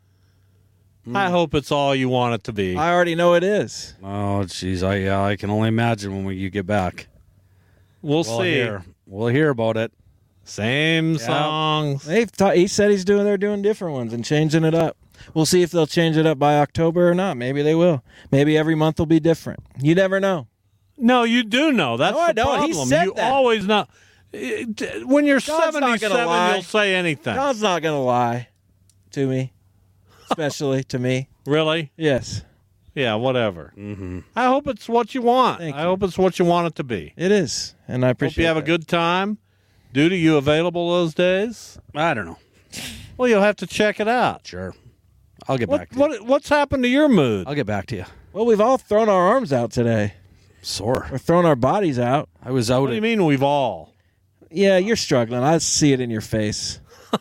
I hope it's all you want it to be. I already know it is. Oh, jeez. I can only imagine when you get back. We'll see. We'll hear about it. Same songs. He said they're doing different ones and changing it up. We'll see if they'll change it up by October or not. Maybe they will. Maybe every month will be different. You never know. No, you do know. That's No, I the don't. problem. He said you that. always know. When you're God's not 77, gonna lie. you'll say anything. God's not going to lie to me, especially to me. Really? Yes. Yeah, whatever. Mm-hmm. I hope it's what you want. Thank I you. hope it's what you want it to be. It is, and I Hope appreciate you have that. a good time. Dude, are you available those days? I don't know. Well, you'll have to check it out. Sure. I'll get back to you. What's happened to your mood? I'll get back to you. Well, we've all thrown our arms out today. Sore. We're throwing our bodies out. I was out What do you mean we've all? Yeah, you're struggling. I see it in your face.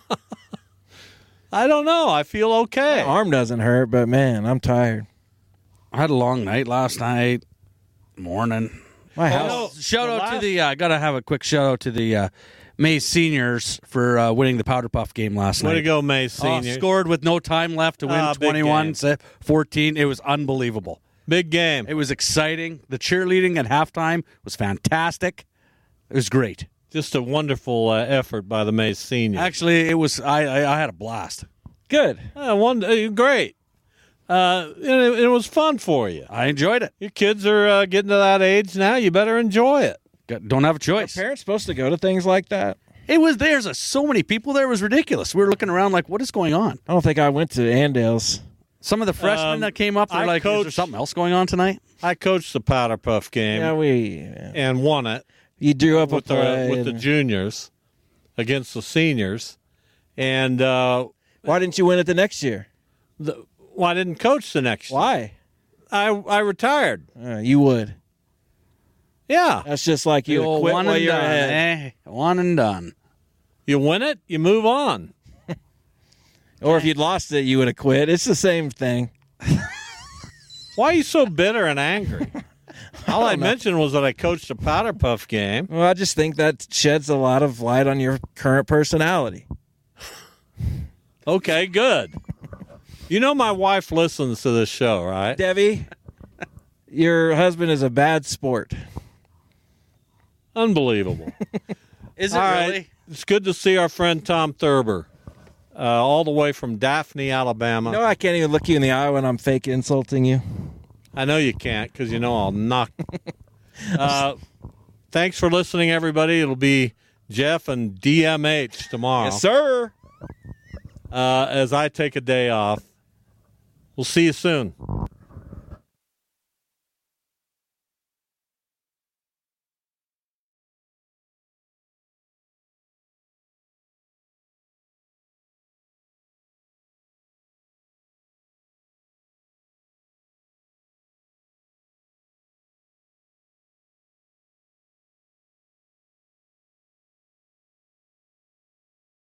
I don't know. I feel okay. My arm doesn't hurt, but man, I'm tired. I had a long night last night. Morning. My Oh, house. shout out to the. I gotta have a quick shout out to the Mays seniors for winning the Powder Puff game last night. Way to go, May Seniors. Scored with no time left to win big 21-14. It was unbelievable. Big game. It was exciting. The cheerleading at halftime was fantastic. It was great. Just a wonderful effort by the May Seniors. Actually, it was. I had a blast. Good. Great. It was fun for you. I enjoyed it. Your kids are getting to that age now. You better enjoy it. Don't have a choice. Are parents supposed to go to things like that? It was. There's so many people there. It was ridiculous. We were looking around like, what is going on? I don't think I went to Andale's. Some of the freshmen that came up, they're like, is there something else going on tonight? I coached the Powder Puff game. Yeah, and won it. You drew up with the juniors against the seniors, and why didn't you win it the next year? I didn't coach the next year. Why? I retired. You would. Yeah. That's just like you You'll quit one while and you're done, ahead. One and done. You win it, you move on. Or if you'd lost it, you would have quit. It's the same thing. Why are you so bitter and angry? All I mentioned was that I coached a Powder Puff game. Well, I just think that sheds a lot of light on your current personality. Okay, good. You know my wife listens to this show, right? Debbie, your husband is a bad sport. Unbelievable. Is it All really? right. It's good to see our friend Tom Thurber, all the way from Daphne, Alabama. No, I can't even look you in the eye when I'm fake insulting you. I know you can't because you know I'll knock. Thanks for listening, everybody. It'll be Jeff and DMH tomorrow. Yes, sir. As I take a day off. We'll see you soon.